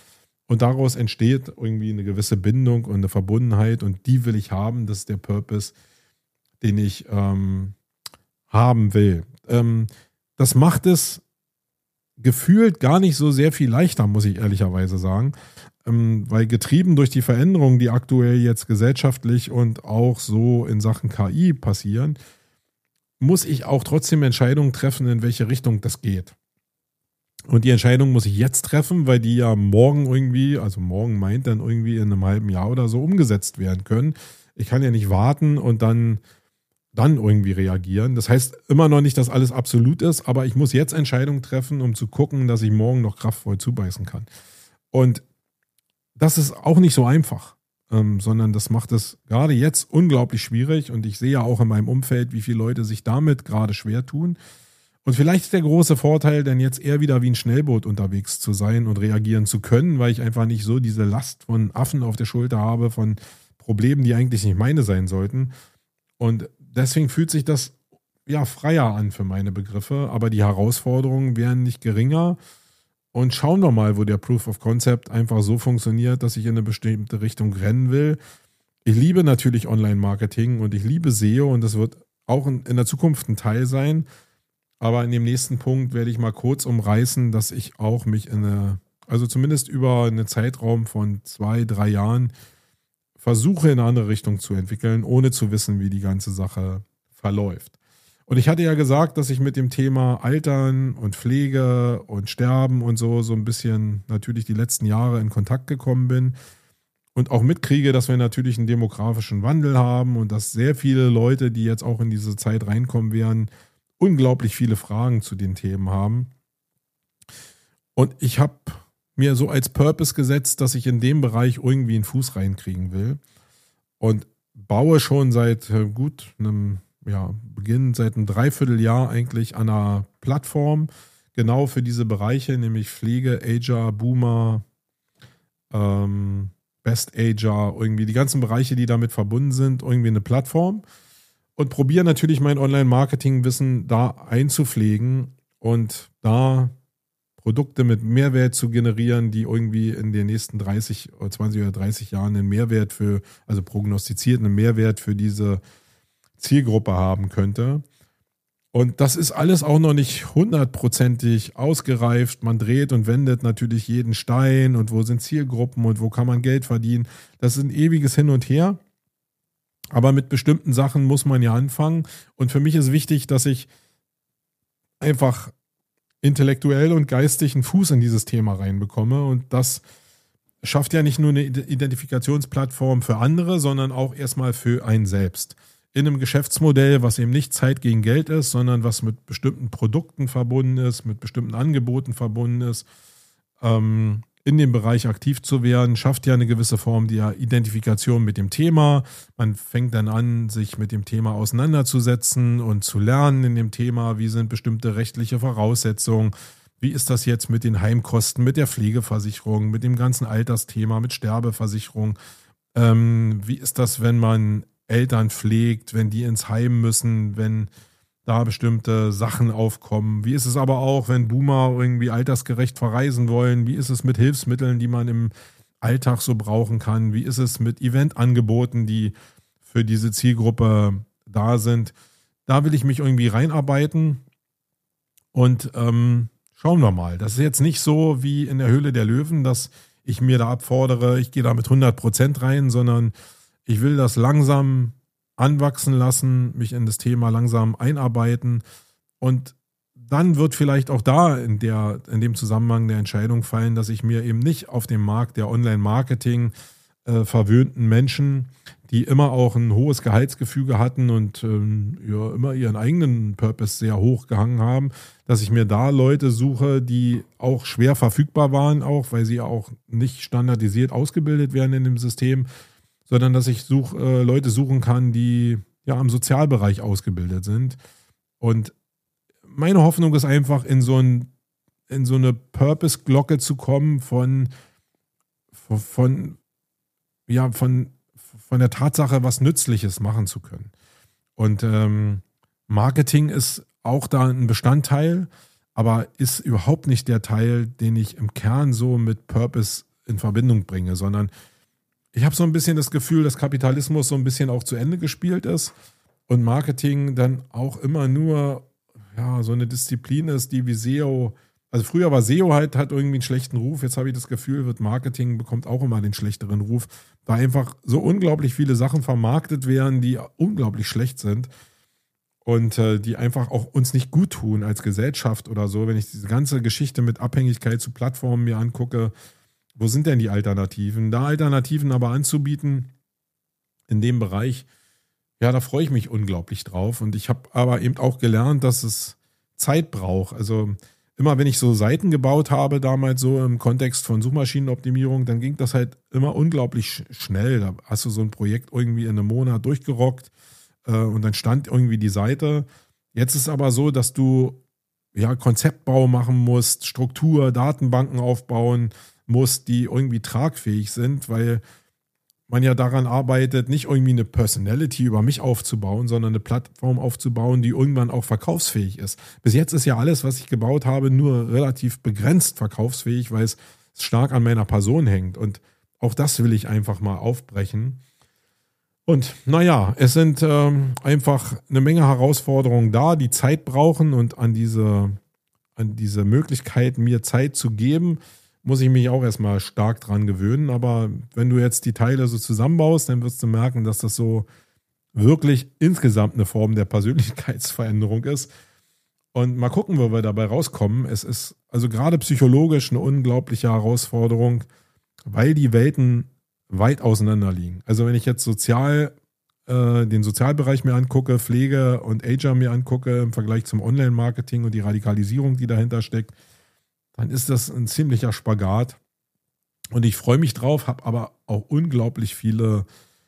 Und daraus entsteht irgendwie eine gewisse Bindung und eine Verbundenheit und die will ich haben. Das ist der Purpose, den ich ähm, haben will. Ähm, das macht es gefühlt gar nicht so sehr viel leichter, muss ich ehrlicherweise sagen. Ähm, weil getrieben durch die Veränderungen, die aktuell jetzt gesellschaftlich und auch so in Sachen K I passieren, muss ich auch trotzdem Entscheidungen treffen, in welche Richtung das geht. Und die Entscheidung muss ich jetzt treffen, weil die ja morgen irgendwie, also morgen meint dann irgendwie in einem halben Jahr oder so umgesetzt werden können. Ich kann ja nicht warten und dann, dann irgendwie reagieren. Das heißt immer noch nicht, dass alles absolut ist, aber ich muss jetzt Entscheidungen treffen, um zu gucken, dass ich morgen noch kraftvoll zubeißen kann. Und das ist auch nicht so einfach, ähm, sondern das macht es gerade jetzt unglaublich schwierig. Und ich sehe ja auch in meinem Umfeld, wie viele Leute sich damit gerade schwer tun. Und vielleicht ist der große Vorteil, dann jetzt eher wieder wie ein Schnellboot unterwegs zu sein und reagieren zu können, weil ich einfach nicht so diese Last von Affen auf der Schulter habe, von Problemen, die eigentlich nicht meine sein sollten. Und deswegen fühlt sich das ja freier an für meine Begriffe, aber die Herausforderungen wären nicht geringer. Und schauen wir mal, wo der Proof of Concept einfach so funktioniert, dass ich in eine bestimmte Richtung rennen will. Ich liebe natürlich Online-Marketing und ich liebe S E O und das wird auch in, in der Zukunft ein Teil sein. Aber in dem nächsten Punkt werde ich mal kurz umreißen, dass ich auch mich in eine, also zumindest über einen Zeitraum von zwei, drei Jahren versuche in eine andere Richtung zu entwickeln, ohne zu wissen, wie die ganze Sache verläuft. Und ich hatte ja gesagt, dass ich mit dem Thema Altern und Pflege und Sterben und so so ein bisschen natürlich die letzten Jahre in Kontakt gekommen bin und auch mitkriege, dass wir natürlich einen demografischen Wandel haben und dass sehr viele Leute, die jetzt auch in diese Zeit reinkommen werden, unglaublich viele Fragen zu den Themen haben. Und ich habe mir so als Purpose gesetzt, dass ich in dem Bereich irgendwie einen Fuß reinkriegen will und baue schon seit gut einem ja, Beginn, seit einem Dreivierteljahr eigentlich an einer Plattform genau für diese Bereiche, nämlich Pflege, Ager, Boomer, ähm, Best Ager, irgendwie die ganzen Bereiche, die damit verbunden sind, irgendwie eine Plattform. Und probiere natürlich mein Online-Marketing-Wissen da einzupflegen und da Produkte mit Mehrwert zu generieren, die irgendwie in den nächsten dreißig, zwanzig oder dreißig Jahren einen Mehrwert für, also prognostiziert einen Mehrwert für diese Zielgruppe haben könnte. Und das ist alles auch noch nicht hundertprozentig ausgereift. Man dreht und wendet natürlich jeden Stein und wo sind Zielgruppen und wo kann man Geld verdienen. Das ist ein ewiges Hin und Her. Aber mit bestimmten Sachen muss man ja anfangen. Und für mich ist wichtig, dass ich einfach intellektuell und geistig einen Fuß in dieses Thema reinbekomme. Und das schafft ja nicht nur eine Identifikationsplattform für andere, sondern auch erstmal für einen selbst. In einem Geschäftsmodell, was eben nicht Zeit gegen Geld ist, sondern was mit bestimmten Produkten verbunden ist, mit bestimmten Angeboten verbunden ist, ähm, in dem Bereich aktiv zu werden, schafft ja eine gewisse Form der Identifikation mit dem Thema. Man fängt dann an, sich mit dem Thema auseinanderzusetzen und zu lernen in dem Thema, wie sind bestimmte rechtliche Voraussetzungen, wie ist das jetzt mit den Heimkosten, mit der Pflegeversicherung, mit dem ganzen Altersthema, mit Sterbeversicherung, ähm, wie ist das, wenn man Eltern pflegt, wenn die ins Heim müssen, wenn da bestimmte Sachen aufkommen. Wie ist es aber auch, wenn Boomer irgendwie altersgerecht verreisen wollen? Wie ist es mit Hilfsmitteln, die man im Alltag so brauchen kann? Wie ist es mit Eventangeboten, die für diese Zielgruppe da sind? Da will ich mich irgendwie reinarbeiten und ähm, schauen wir mal. Das ist jetzt nicht so wie in der Höhle der Löwen, dass ich mir da abfordere, ich gehe da mit hundert Prozent rein, sondern ich will das langsam anwachsen lassen, mich in das Thema langsam einarbeiten und dann wird vielleicht auch da in, der, in dem Zusammenhang der Entscheidung fallen, dass ich mir eben nicht auf dem Markt der Online-Marketing äh, verwöhnten Menschen, die immer auch ein hohes Gehaltsgefüge hatten und ähm, ja, immer ihren eigenen Purpose sehr hoch gehangen haben, dass ich mir da Leute suche, die auch schwer verfügbar waren, auch weil sie auch nicht standardisiert ausgebildet werden in dem System, sondern dass ich such, äh, Leute suchen kann, die ja im Sozialbereich ausgebildet sind. Und meine Hoffnung ist einfach, in so, ein, in so eine Purpose-Glocke zu kommen von, von, von, ja, von, von der Tatsache, was Nützliches machen zu können. Und ähm, Marketing ist auch da ein Bestandteil, aber ist überhaupt nicht der Teil, den ich im Kern so mit Purpose in Verbindung bringe, sondern ich habe so ein bisschen das Gefühl, dass Kapitalismus so ein bisschen auch zu Ende gespielt ist und Marketing dann auch immer nur ja, so eine Disziplin ist, die wie S E O, also früher war S E O halt, hat irgendwie einen schlechten Ruf, jetzt habe ich das Gefühl, wird Marketing bekommt auch immer den schlechteren Ruf, weil einfach so unglaublich viele Sachen vermarktet werden, die unglaublich schlecht sind und äh, die einfach auch uns nicht gut tun als Gesellschaft oder so. Wenn ich diese ganze Geschichte mit Abhängigkeit zu Plattformen mir angucke, wo sind denn die Alternativen? Da Alternativen aber anzubieten in dem Bereich, ja, da freue ich mich unglaublich drauf. Und ich habe aber eben auch gelernt, dass es Zeit braucht. Also immer wenn ich so Seiten gebaut habe, damals so im Kontext von Suchmaschinenoptimierung, dann ging das halt immer unglaublich schnell. Da hast du so ein Projekt irgendwie in einem Monat durchgerockt äh, und dann stand irgendwie die Seite. Jetzt ist aber so, dass du ja Konzeptbau machen musst, Struktur, Datenbanken aufbauen musst, die irgendwie tragfähig sind, weil man ja daran arbeitet, nicht irgendwie eine Personality über mich aufzubauen, sondern eine Plattform aufzubauen, die irgendwann auch verkaufsfähig ist. Bis jetzt ist ja alles, was ich gebaut habe, nur relativ begrenzt verkaufsfähig, weil es stark an meiner Person hängt. Und auch das will ich einfach mal aufbrechen. Und naja, es sind ähm, einfach eine Menge Herausforderungen da, die Zeit brauchen und an diese, an diese Möglichkeit, mir Zeit zu geben, muss ich mich auch erstmal stark dran gewöhnen. Aber wenn du jetzt die Teile so zusammenbaust, dann wirst du merken, dass das so wirklich insgesamt eine Form der Persönlichkeitsveränderung ist. Und mal gucken, wo wir dabei rauskommen. Es ist also gerade psychologisch eine unglaubliche Herausforderung, weil die Welten weit auseinander liegen. Also wenn ich jetzt sozial äh, den Sozialbereich mir angucke, Pflege und Ager mir angucke im Vergleich zum Online-Marketing und die Radikalisierung, die dahinter steckt, dann ist das ein ziemlicher Spagat. Und ich freue mich drauf, habe aber auch unglaublich viele,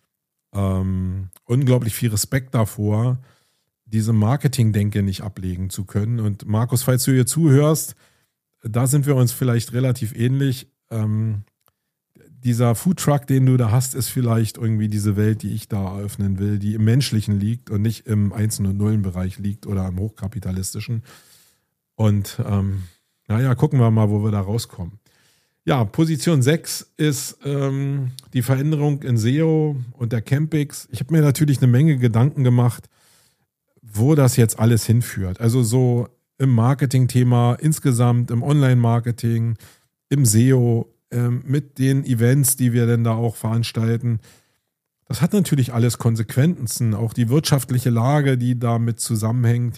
ähm, unglaublich viel Respekt davor, diese Marketing-Denke nicht ablegen zu können. Und Markus, falls du hier zuhörst, da sind wir uns vielleicht relativ ähnlich. Ähm, dieser Foodtruck, den du da hast, ist vielleicht irgendwie diese Welt, die ich da eröffnen will, die im Menschlichen liegt und nicht im Einsen- und Nullenbereich liegt oder im Hochkapitalistischen. Und ähm, naja, gucken wir mal, wo wir da rauskommen. Ja, Position sechs ist ähm, die Veränderung in S E O und der Campix. Ich habe mir natürlich eine Menge Gedanken gemacht, wo das jetzt alles hinführt. Also so im Marketing-Thema insgesamt, im Online-Marketing, im S E O, ähm, mit den Events, die wir denn da auch veranstalten. Das hat natürlich alles Konsequenzen, auch die wirtschaftliche Lage, die damit zusammenhängt.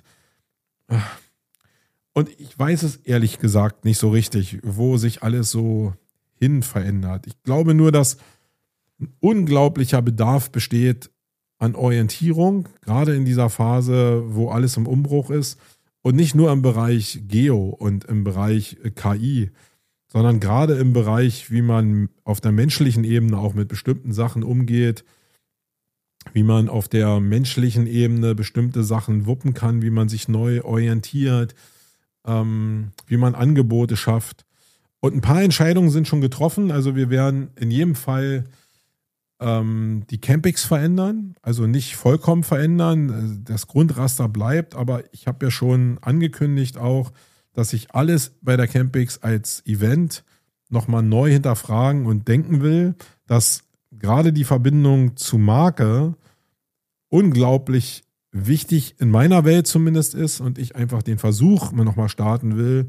Und ich weiß es ehrlich gesagt nicht so richtig, wo sich alles so hin verändert. Ich glaube nur, dass ein unglaublicher Bedarf besteht an Orientierung, gerade in dieser Phase, wo alles im Umbruch ist. Und nicht nur im Bereich Geo und im Bereich K I, sondern gerade im Bereich, wie man auf der menschlichen Ebene auch mit bestimmten Sachen umgeht, wie man auf der menschlichen Ebene bestimmte Sachen wuppen kann, wie man sich neu orientiert, ähm, wie man Angebote schafft. Und ein paar Entscheidungen sind schon getroffen. Also wir werden in jedem Fall ähm, die Campix verändern, also nicht vollkommen verändern. Das Grundraster bleibt, aber ich habe ja schon angekündigt auch, dass ich alles bei der Campix als Event nochmal neu hinterfragen und denken will, dass gerade die Verbindung zu Marke unglaublich wichtig in meiner Welt zumindest ist und ich einfach den Versuch mal nochmal starten will,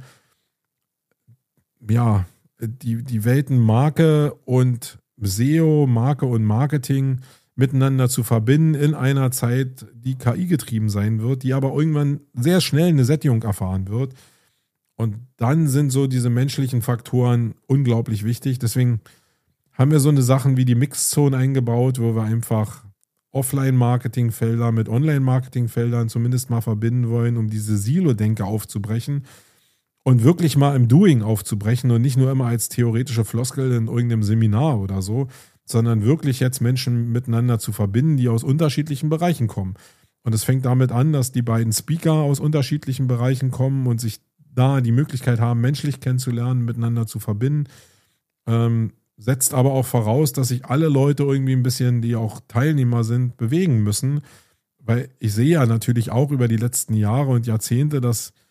ja, die, die Welten Marke und S E O, Marke und Marketing miteinander zu verbinden in einer Zeit, die K I getrieben sein wird, die aber irgendwann sehr schnell eine Sättigung erfahren wird. Und dann sind so diese menschlichen Faktoren unglaublich wichtig. Deswegen haben wir so eine Sachen wie die Mixzone eingebaut, wo wir einfach Offline-Marketing-Felder mit Online-Marketing-Feldern zumindest mal verbinden wollen, um diese Silo-Denke aufzubrechen und wirklich mal im Doing aufzubrechen und nicht nur immer als theoretische Floskel in irgendeinem Seminar oder so, sondern wirklich jetzt Menschen miteinander zu verbinden, die aus unterschiedlichen Bereichen kommen. Und es fängt damit an, dass die beiden Speaker aus unterschiedlichen Bereichen kommen und sich da die Möglichkeit haben, menschlich kennenzulernen, miteinander zu verbinden. Ähm, setzt aber auch voraus, dass sich alle Leute irgendwie ein bisschen, die auch Teilnehmer sind, bewegen müssen. Weil ich sehe ja natürlich auch über die letzten Jahre und Jahrzehnte, dass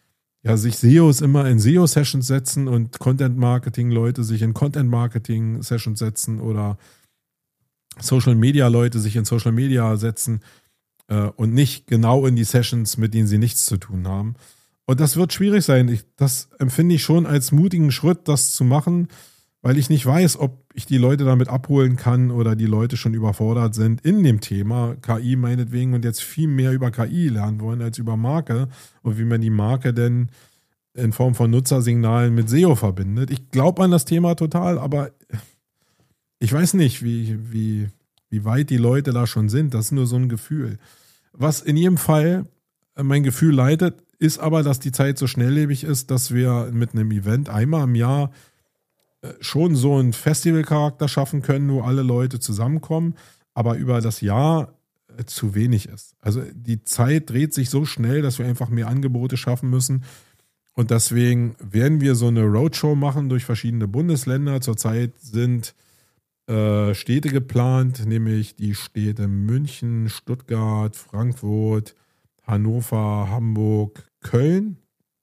ja, sich S E Os immer in S E O-Sessions setzen und Content-Marketing-Leute sich in Content-Marketing-Sessions setzen oder Social-Media-Leute sich in Social-Media setzen äh, und nicht genau in die Sessions, mit denen sie nichts zu tun haben. Und das wird schwierig sein. Ich, das empfinde ich schon als mutigen Schritt, das zu machen, weil ich nicht weiß, ob ich die Leute damit abholen kann oder die Leute schon überfordert sind in dem Thema K I meinetwegen und jetzt viel mehr über K I lernen wollen als über Marke und wie man die Marke denn in Form von Nutzersignalen mit S E O verbindet. Ich glaube an das Thema total, aber ich weiß nicht, wie, wie, wie weit die Leute da schon sind. Das ist nur so ein Gefühl. Was in jedem Fall mein Gefühl leitet, ist aber, dass die Zeit so schnelllebig ist, dass wir mit einem Event einmal im Jahr schon so einen Festivalcharakter schaffen können, wo alle Leute zusammenkommen, aber über das Jahr zu wenig ist. Also die Zeit dreht sich so schnell, dass wir einfach mehr Angebote schaffen müssen. Und deswegen werden wir so eine Roadshow machen durch verschiedene Bundesländer. Zurzeit sind äh, Städte geplant, nämlich die Städte München, Stuttgart, Frankfurt, Hannover, Hamburg, Köln.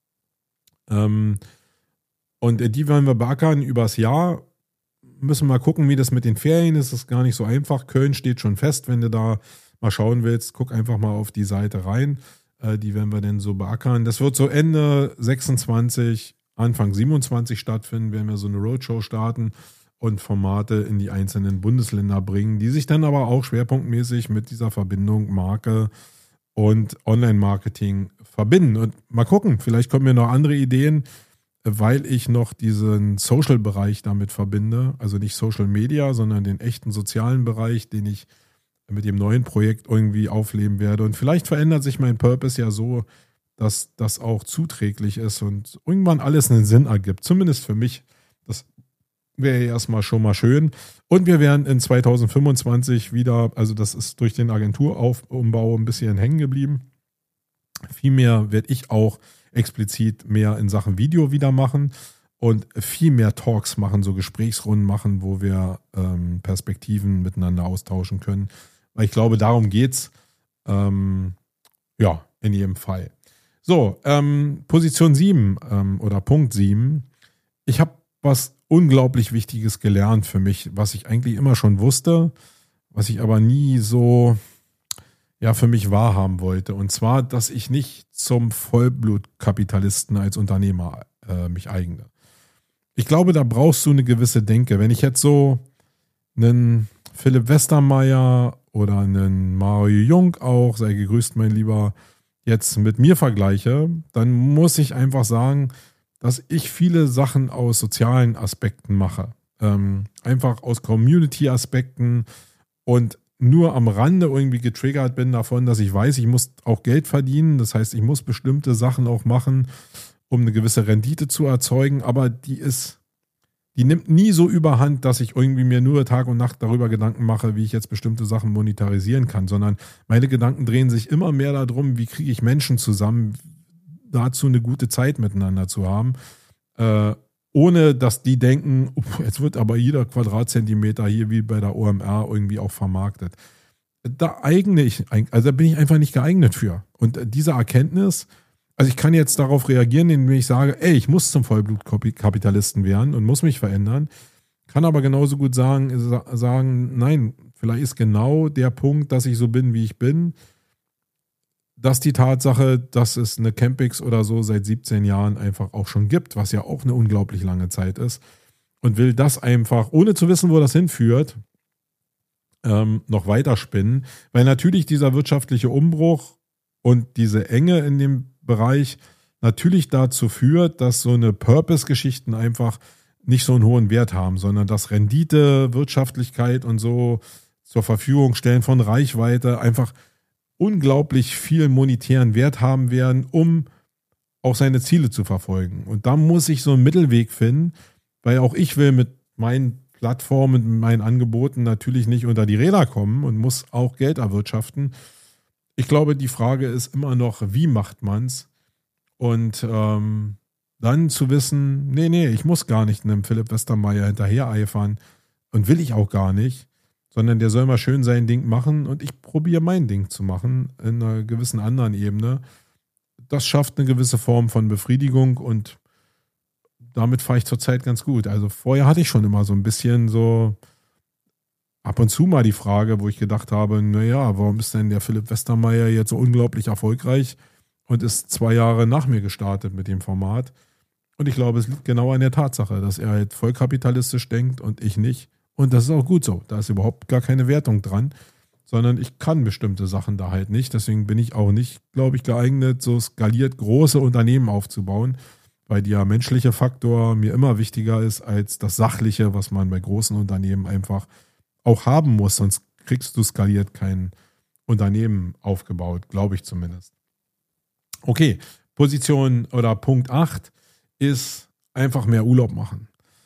Ähm, Und die werden wir beackern übers Jahr. Müssen mal gucken, wie das mit den Ferien ist. Das ist gar nicht so einfach. Köln steht schon fest. Wenn du da mal schauen willst, guck einfach mal auf die Seite rein. Die werden wir dann so beackern. Das wird so Ende sechsundzwanzig, Anfang siebenundzwanzig stattfinden. Werden wir so eine Roadshow starten und Formate in die einzelnen Bundesländer bringen, die sich dann aber auch schwerpunktmäßig mit dieser Verbindung Marke und Online-Marketing verbinden. Und mal gucken, vielleicht kommen mir noch andere Ideen, weil ich noch diesen Social-Bereich damit verbinde, also nicht Social Media, sondern den echten sozialen Bereich, den ich mit dem neuen Projekt irgendwie aufleben werde. Und vielleicht verändert sich mein Purpose ja so, dass das auch zuträglich ist und irgendwann alles einen Sinn ergibt, zumindest für mich. Das wäre erstmal schon mal schön. Und wir werden in zweitausendfünfundzwanzig wieder, also das ist durch den Agenturaufbau ein bisschen hängen geblieben. Vielmehr werde ich auch explizit mehr in Sachen Video wieder machen und viel mehr Talks machen, so Gesprächsrunden machen, wo wir ähm, Perspektiven miteinander austauschen können. Weil ich glaube, darum geht's. Ähm, ja, in jedem Fall. So, ähm, Position sieben ähm, oder Punkt sieben. Ich habe was unglaublich Wichtiges gelernt für mich, was ich eigentlich immer schon wusste, was ich aber nie so ja für mich wahrhaben wollte. Und zwar, dass ich nicht zum Vollblutkapitalisten als Unternehmer äh, mich eigne. Ich glaube, da brauchst du eine gewisse Denke. Wenn ich jetzt so einen Philipp Westermeier oder einen Mario Jung auch, sei gegrüßt mein Lieber, jetzt mit mir vergleiche, dann muss ich einfach sagen, dass ich viele Sachen aus sozialen Aspekten mache. Ähm, einfach aus Community-Aspekten und nur am Rande irgendwie getriggert bin davon, dass ich weiß, ich muss auch Geld verdienen. Das heißt, ich muss bestimmte Sachen auch machen, um eine gewisse Rendite zu erzeugen. Aber die ist, die nimmt nie so überhand, dass ich irgendwie mir nur Tag und Nacht darüber Gedanken mache, wie ich jetzt bestimmte Sachen monetarisieren kann, sondern meine Gedanken drehen sich immer mehr darum, wie kriege ich Menschen zusammen, dazu eine gute Zeit miteinander zu haben. Äh, ohne dass die denken, jetzt wird aber jeder Quadratzentimeter hier wie bei der O M R irgendwie auch vermarktet. Da eigne ich, also da bin ich einfach nicht geeignet für. Und diese Erkenntnis, also ich kann jetzt darauf reagieren, indem ich sage, ey, ich muss zum Vollblutkapitalisten werden und muss mich verändern, kann aber genauso gut sagen, sagen, nein, vielleicht ist genau der Punkt, dass ich so bin, wie ich bin, dass die Tatsache, dass es eine Campix oder so seit siebzehn Jahren einfach auch schon gibt, was ja auch eine unglaublich lange Zeit ist, und will das einfach, ohne zu wissen, wo das hinführt, ähm, noch weiter spinnen, weil natürlich dieser wirtschaftliche Umbruch und diese Enge in dem Bereich natürlich dazu führt, dass so eine Purpose-Geschichten einfach nicht so einen hohen Wert haben, sondern dass Rendite, Wirtschaftlichkeit und so zur Verfügung stellen von Reichweite einfach unglaublich viel monetären Wert haben werden, um auch seine Ziele zu verfolgen. Und da muss ich so einen Mittelweg finden, weil auch ich will mit meinen Plattformen, mit meinen Angeboten natürlich nicht unter die Räder kommen und muss auch Geld erwirtschaften. Ich glaube, die Frage ist immer noch, wie macht man's? Und ähm, dann zu wissen, nee, nee, ich muss gar nicht einem Philipp Westermeier hinterher eifern und will ich auch gar nicht, sondern der soll mal schön sein Ding machen und ich probiere mein Ding zu machen in einer gewissen anderen Ebene. das schafft eine gewisse Form von Befriedigung und damit fahre ich zurzeit ganz gut. Also vorher hatte ich schon immer so ein bisschen so ab und zu mal die Frage, wo ich gedacht habe, naja, warum ist denn der Philipp Westermeier jetzt so unglaublich erfolgreich und ist zwei Jahre nach mir gestartet mit dem Format? Und ich glaube, es liegt genau an der Tatsache, dass er halt vollkapitalistisch denkt und ich nicht. Und das ist auch gut so. Da ist überhaupt gar keine Wertung dran, sondern ich kann bestimmte Sachen da halt nicht. Deswegen bin ich auch nicht, glaube ich, geeignet, so skaliert große Unternehmen aufzubauen, weil der menschliche Faktor mir immer wichtiger ist als das Sachliche, was man bei großen Unternehmen einfach auch haben muss. Sonst kriegst du skaliert kein Unternehmen aufgebaut, glaube ich zumindest. Okay, Position oder Punkt acht ist einfach mehr Urlaub machen.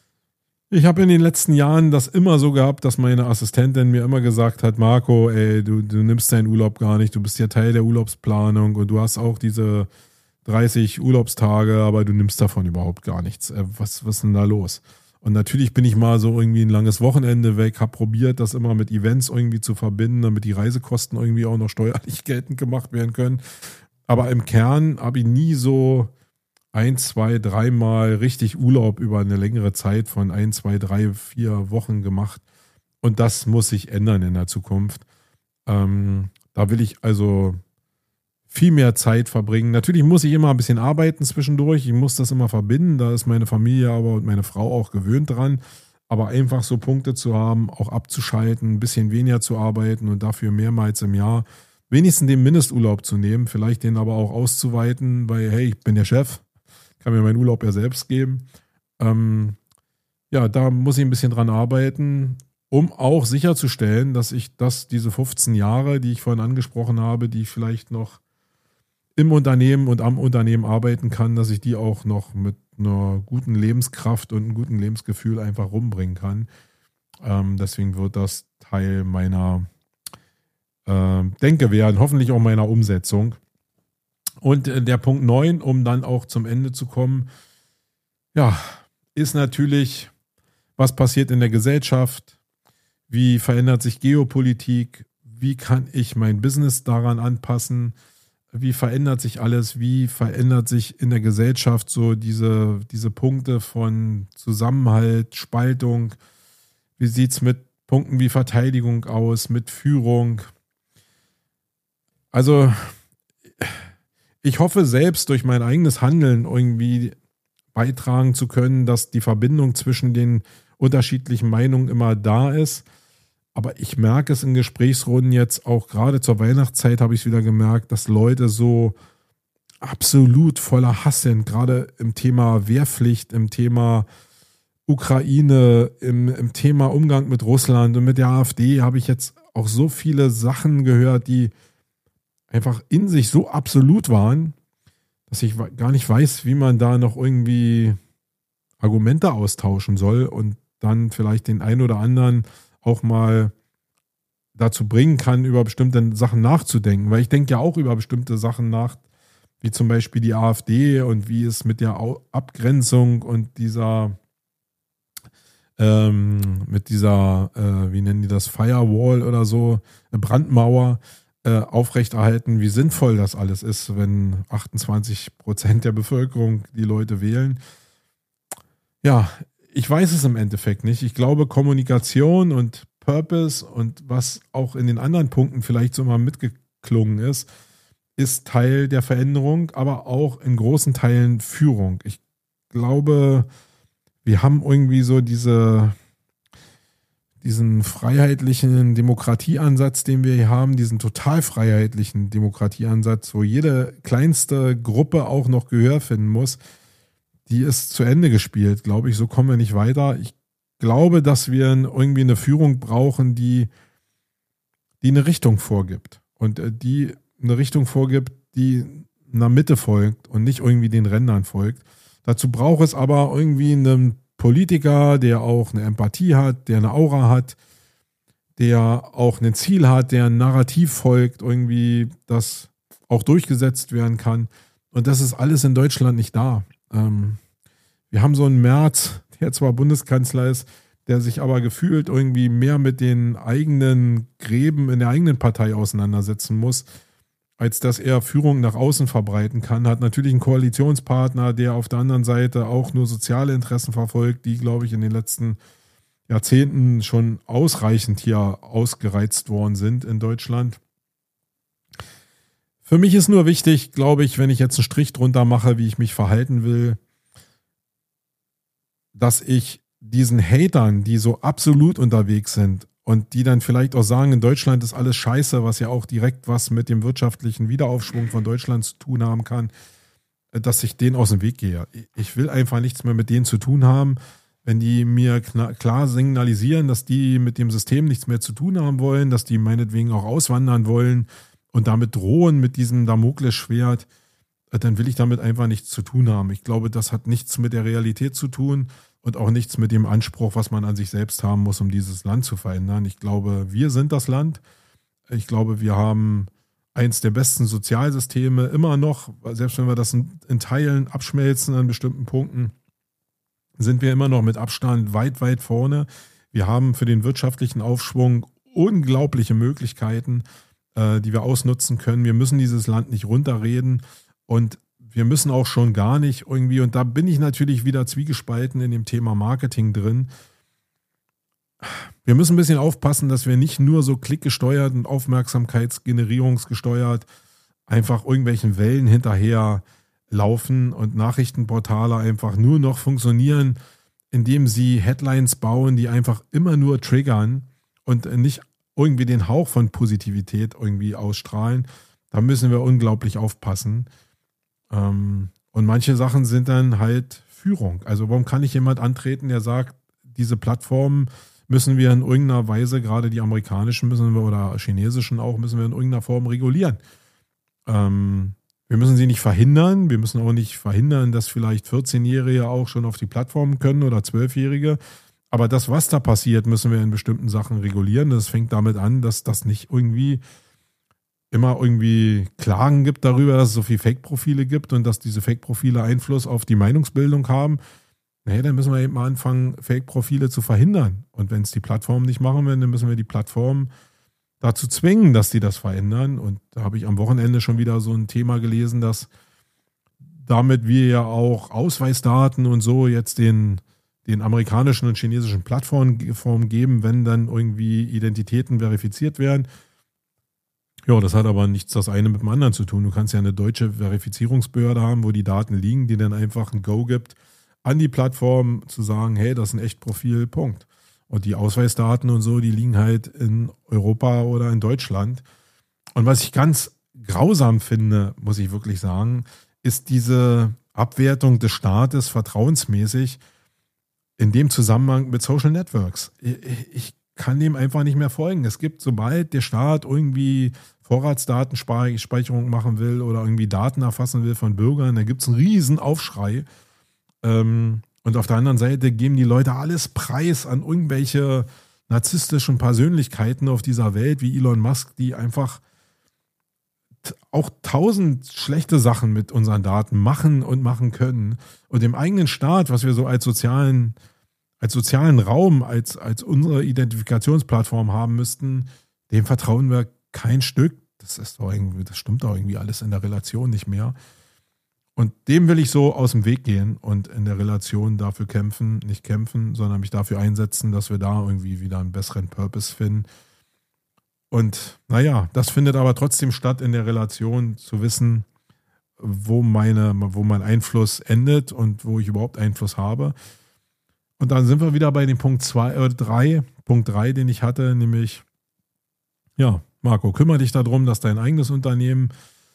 Ich habe in den letzten Jahren das immer so gehabt, dass meine Assistentin mir immer gesagt hat, Marco, ey, du, du nimmst deinen Urlaub gar nicht, du bist ja Teil der Urlaubsplanung und du hast auch diese dreißig Urlaubstage, aber du nimmst davon überhaupt gar nichts. Was, was ist denn da los? Und natürlich bin ich mal so irgendwie ein langes Wochenende weg, habe probiert, das immer mit Events irgendwie zu verbinden, damit die Reisekosten irgendwie auch noch steuerlich geltend gemacht werden können. Aber im Kern habe ich nie so ein, zwei, dreimal richtig Urlaub über eine längere Zeit von ein, zwei, drei, vier Wochen gemacht. Und das muss sich ändern in der Zukunft. Ähm, da will ich also viel mehr Zeit verbringen. Natürlich muss ich immer ein bisschen arbeiten zwischendurch. Ich muss das immer verbinden. Da ist meine Familie aber und meine Frau auch gewöhnt dran. Aber einfach so Punkte zu haben, auch abzuschalten, ein bisschen weniger zu arbeiten und dafür mehrmals im Jahr wenigstens den Mindesturlaub zu nehmen, vielleicht den aber auch auszuweiten, weil, hey, ich bin der Chef, kann mir meinen Urlaub ja selbst geben. Ähm, ja, da muss ich ein bisschen dran arbeiten, um auch sicherzustellen, dass ich das, diese fünfzehn Jahre, die ich vorhin angesprochen habe, die ich vielleicht noch im Unternehmen und am Unternehmen arbeiten kann, dass ich die auch noch mit einer guten Lebenskraft und einem guten Lebensgefühl einfach rumbringen kann. Ähm, deswegen wird das Teil meiner äh, Denke werden, hoffentlich auch meiner Umsetzung. Und äh, der Punkt neun, um dann auch zum Ende zu kommen, ja, ist natürlich, was passiert in der Gesellschaft, wie verändert sich Geopolitik, wie kann ich mein Business daran anpassen, wie verändert sich alles, wie verändert sich in der Gesellschaft so diese, diese Punkte von Zusammenhalt, Spaltung, wie sieht es mit Punkten wie Verteidigung aus, mit Führung. Also ich hoffe selbst durch mein eigenes Handeln irgendwie beitragen zu können, dass die Verbindung zwischen den unterschiedlichen Meinungen immer da ist. Aber ich merke es in Gesprächsrunden jetzt auch gerade zur Weihnachtszeit habe ich es wieder gemerkt, dass Leute so absolut voller Hass sind, gerade im Thema Wehrpflicht, im Thema Ukraine, im, im Thema Umgang mit Russland und mit der AfD habe ich jetzt auch so viele Sachen gehört, die einfach in sich so absolut waren, dass ich gar nicht weiß, wie man da noch irgendwie Argumente austauschen soll und dann vielleicht den einen oder anderen auch mal dazu bringen kann, über bestimmte Sachen nachzudenken. Weil ich denke ja auch über bestimmte Sachen nach, wie zum Beispiel die AfD und wie es mit der Abgrenzung und dieser ähm, mit dieser, äh, wie nennen die das, Firewall oder so, Brandmauer äh, aufrechterhalten, wie sinnvoll das alles ist, wenn achtundzwanzig Prozent der Bevölkerung die Leute wählen. Ja, ich weiß es im Endeffekt nicht. Ich glaube, Kommunikation und Purpose und was auch in den anderen Punkten vielleicht so mal mitgeklungen ist, ist Teil der Veränderung, aber auch in großen Teilen Führung. Ich glaube, wir haben irgendwie so diese, diesen freiheitlichen Demokratieansatz, den wir hier haben, diesen total freiheitlichen Demokratieansatz, wo jede kleinste Gruppe auch noch Gehör finden muss. Die ist zu Ende gespielt, glaube ich. So kommen wir nicht weiter. Ich glaube, dass wir irgendwie eine Führung brauchen, die, die eine Richtung vorgibt. Und die eine Richtung vorgibt, die einer Mitte folgt und nicht irgendwie den Rändern folgt. Dazu braucht es aber irgendwie einen Politiker, der auch eine Empathie hat, der eine Aura hat, der auch ein Ziel hat, der ein Narrativ folgt, irgendwie, das auch durchgesetzt werden kann. Und das ist alles in Deutschland nicht da. Ähm, wir haben so einen Merz, der zwar Bundeskanzler ist, der sich aber gefühlt irgendwie mehr mit den eigenen Gräben in der eigenen Partei auseinandersetzen muss, als dass er Führung nach außen verbreiten kann. Hat natürlich einen Koalitionspartner, der auf der anderen Seite auch nur soziale Interessen verfolgt, die, glaube ich, in den letzten Jahrzehnten schon ausreichend hier ausgereizt worden sind in Deutschland. Für mich ist nur wichtig, glaube ich, wenn ich jetzt einen Strich drunter mache, wie ich mich verhalten will, dass ich diesen Hatern, die so absolut unterwegs sind und die dann vielleicht auch sagen, in Deutschland ist alles scheiße, was ja auch direkt was mit dem wirtschaftlichen Wiederaufschwung von Deutschland zu tun haben kann, dass ich denen aus dem Weg gehe. Ich will einfach nichts mehr mit denen zu tun haben. Wenn die mir klar signalisieren, dass die mit dem System nichts mehr zu tun haben wollen, dass die meinetwegen auch auswandern wollen und damit drohen mit diesem Damoklesschwert, dann will ich damit einfach nichts zu tun haben. Ich glaube, das hat nichts mit der Realität zu tun und auch nichts mit dem Anspruch, was man an sich selbst haben muss, um dieses Land zu verändern. Ich glaube, wir sind das Land. Ich glaube, wir haben eins der besten Sozialsysteme immer noch, selbst wenn wir das in Teilen abschmelzen an bestimmten Punkten, sind wir immer noch mit Abstand weit, weit vorne. Wir haben für den wirtschaftlichen Aufschwung unglaubliche Möglichkeiten, äh, die wir ausnutzen können. Wir müssen dieses Land nicht runterreden und wir müssen auch schon gar nicht irgendwie, und da bin ich natürlich wieder zwiegespalten in dem Thema Marketing drin. Wir müssen ein bisschen aufpassen, dass wir nicht nur so klickgesteuert und aufmerksamkeitsgenerierungsgesteuert einfach irgendwelchen Wellen hinterher laufen und Nachrichtenportale einfach nur noch funktionieren, indem sie Headlines bauen, die einfach immer nur triggern und nicht irgendwie den Hauch von Positivität irgendwie ausstrahlen. Da müssen wir unglaublich aufpassen. Und manche Sachen sind dann halt Führung. Also warum kann nicht jemand antreten, der sagt, diese Plattformen müssen wir in irgendeiner Weise, gerade die amerikanischen müssen wir oder chinesischen auch, müssen wir in irgendeiner Form regulieren. Ähm, Wir müssen sie nicht verhindern. Wir müssen auch nicht verhindern, dass vielleicht vierzehnjährige auch schon auf die Plattform können oder zwölfjährige. Aber das, was da passiert, müssen wir in bestimmten Sachen regulieren. Das fängt damit an, dass das nicht irgendwie immer irgendwie Klagen gibt darüber, dass es so viele Fake-Profile gibt und dass diese Fake-Profile Einfluss auf die Meinungsbildung haben. Naja, dann müssen wir eben mal anfangen, Fake-Profile zu verhindern. Und wenn es die Plattformen nicht machen werden, dann müssen wir die Plattformen dazu zwingen, dass die das verändern. Und da habe ich am Wochenende schon wieder so ein Thema gelesen, dass damit wir ja auch Ausweisdaten und so jetzt den, den amerikanischen und chinesischen Plattformen geben, wenn dann irgendwie Identitäten verifiziert werden. Ja, das hat aber nichts das eine mit dem anderen zu tun. Du kannst ja eine deutsche Verifizierungsbehörde haben, wo die Daten liegen, die dann einfach ein Go gibt, an die Plattform zu sagen, hey, das ist ein Echtprofil, Punkt. Und die Ausweisdaten und so, die liegen halt in Europa oder in Deutschland. Und was ich ganz grausam finde, muss ich wirklich sagen, ist diese Abwertung des Staates vertrauensmäßig in dem Zusammenhang mit Social Networks. Ich kann dem einfach nicht mehr folgen. Es gibt, sobald der Staat irgendwie Vorratsdatenspeicherung machen will oder irgendwie Daten erfassen will von Bürgern, da gibt es einen riesen Aufschrei. Ähm, Und auf der anderen Seite geben die Leute alles preis an irgendwelche narzisstischen Persönlichkeiten auf dieser Welt wie Elon Musk, die einfach t- auch tausend schlechte Sachen mit unseren Daten machen und machen können. Und dem eigenen Staat, was wir so als sozialen, als sozialen Raum, als, als unsere Identifikationsplattform haben müssten, dem vertrauen wir kein Stück. Das ist doch irgendwie, das stimmt doch irgendwie alles in der Relation nicht mehr. Und dem will ich so aus dem Weg gehen und in der Relation dafür kämpfen, nicht kämpfen, sondern mich dafür einsetzen, dass wir da irgendwie wieder einen besseren Purpose finden. Und naja, das findet aber trotzdem statt in der Relation, zu wissen, wo meine, wo mein Einfluss endet und wo ich überhaupt Einfluss habe. Und dann sind wir wieder bei dem Punkt zwei, äh, drei, Punkt drei, den ich hatte, nämlich, ja, Marco, kümmere dich darum, dass dein eigenes Unternehmen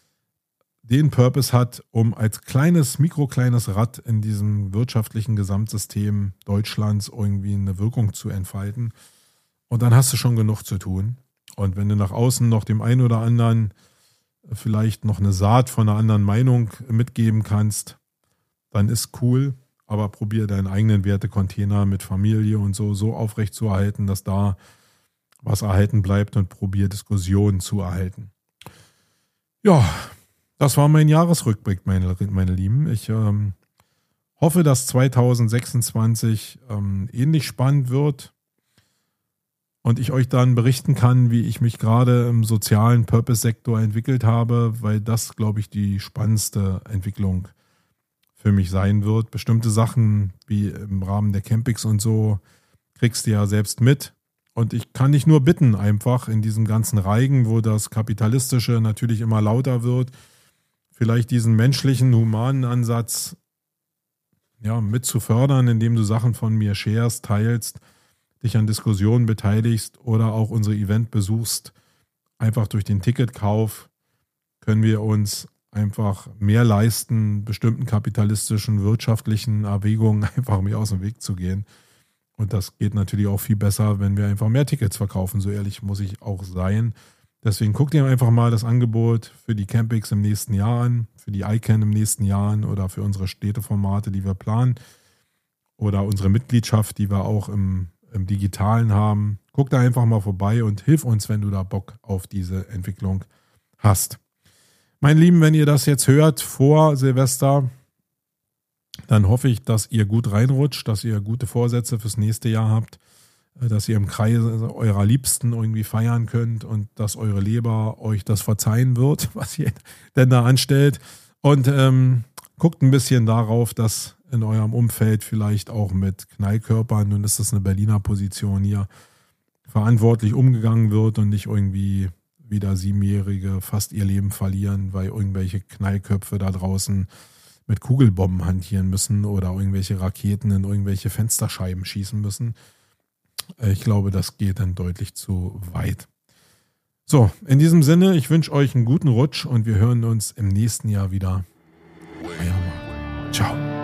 den Purpose hat, um als kleines, mikrokleines Rad in diesem wirtschaftlichen Gesamtsystem Deutschlands irgendwie eine Wirkung zu entfalten. Und dann hast du schon genug zu tun. Und wenn du nach außen noch dem einen oder anderen vielleicht noch eine Saat von einer anderen Meinung mitgeben kannst, dann ist cool. Aber probier deinen eigenen Wertecontainer mit Familie und so so aufrecht zu erhalten, dass da was erhalten bleibt, und probier Diskussionen zu erhalten. Ja, das war mein Jahresrückblick, meine, meine Lieben. Ich ähm, hoffe, dass zwanzig sechsundzwanzig ähm, ähnlich spannend wird. und ich euch dann berichten kann, wie ich mich gerade im sozialen Purpose-Sektor entwickelt habe, weil das, glaube ich, die spannendste Entwicklung für mich sein wird. Bestimmte Sachen wie im Rahmen der Campings und so kriegst du ja selbst mit. Und ich kann dich nur bitten, einfach in diesem ganzen Reigen, wo das Kapitalistische natürlich immer lauter wird, vielleicht diesen menschlichen, humanen Ansatz ja, mit zu fördern, indem du Sachen von mir sharest, teilst, dich an Diskussionen beteiligst oder auch unsere Event besuchst. Einfach durch den Ticketkauf können wir uns einfach mehr leisten, bestimmten kapitalistischen, wirtschaftlichen Erwägungen einfach mehr aus dem Weg zu gehen. Und das geht natürlich auch viel besser, wenn wir einfach mehr Tickets verkaufen. So ehrlich muss ich auch sein. Deswegen guckt ihr einfach mal das Angebot für die Campings im nächsten Jahr an, für die I C A N im nächsten Jahr an oder für unsere Städteformate, die wir planen oder unsere Mitgliedschaft, die wir auch im, im Digitalen haben. Guck da einfach mal vorbei und hilf uns, wenn du da Bock auf diese Entwicklung hast. Meine Lieben, wenn ihr das jetzt hört vor Silvester, dann hoffe ich, dass ihr gut reinrutscht, dass ihr gute Vorsätze fürs nächste Jahr habt, dass ihr im Kreise eurer Liebsten irgendwie feiern könnt und dass eure Leber euch das verzeihen wird, was ihr denn da anstellt. Und ähm, guckt ein bisschen darauf, dass in eurem Umfeld vielleicht auch mit Knallkörpern, nun ist das eine Berliner Position hier, verantwortlich umgegangen wird und nicht irgendwie wieder Siebenjährige fast ihr Leben verlieren, weil irgendwelche Knallköpfe da draußen mit Kugelbomben hantieren müssen oder irgendwelche Raketen in irgendwelche Fensterscheiben schießen müssen. Ich glaube, das geht dann deutlich zu weit. So, in diesem Sinne, ich wünsche euch einen guten Rutsch und wir hören uns im nächsten Jahr wieder. Euer Marc. Ciao.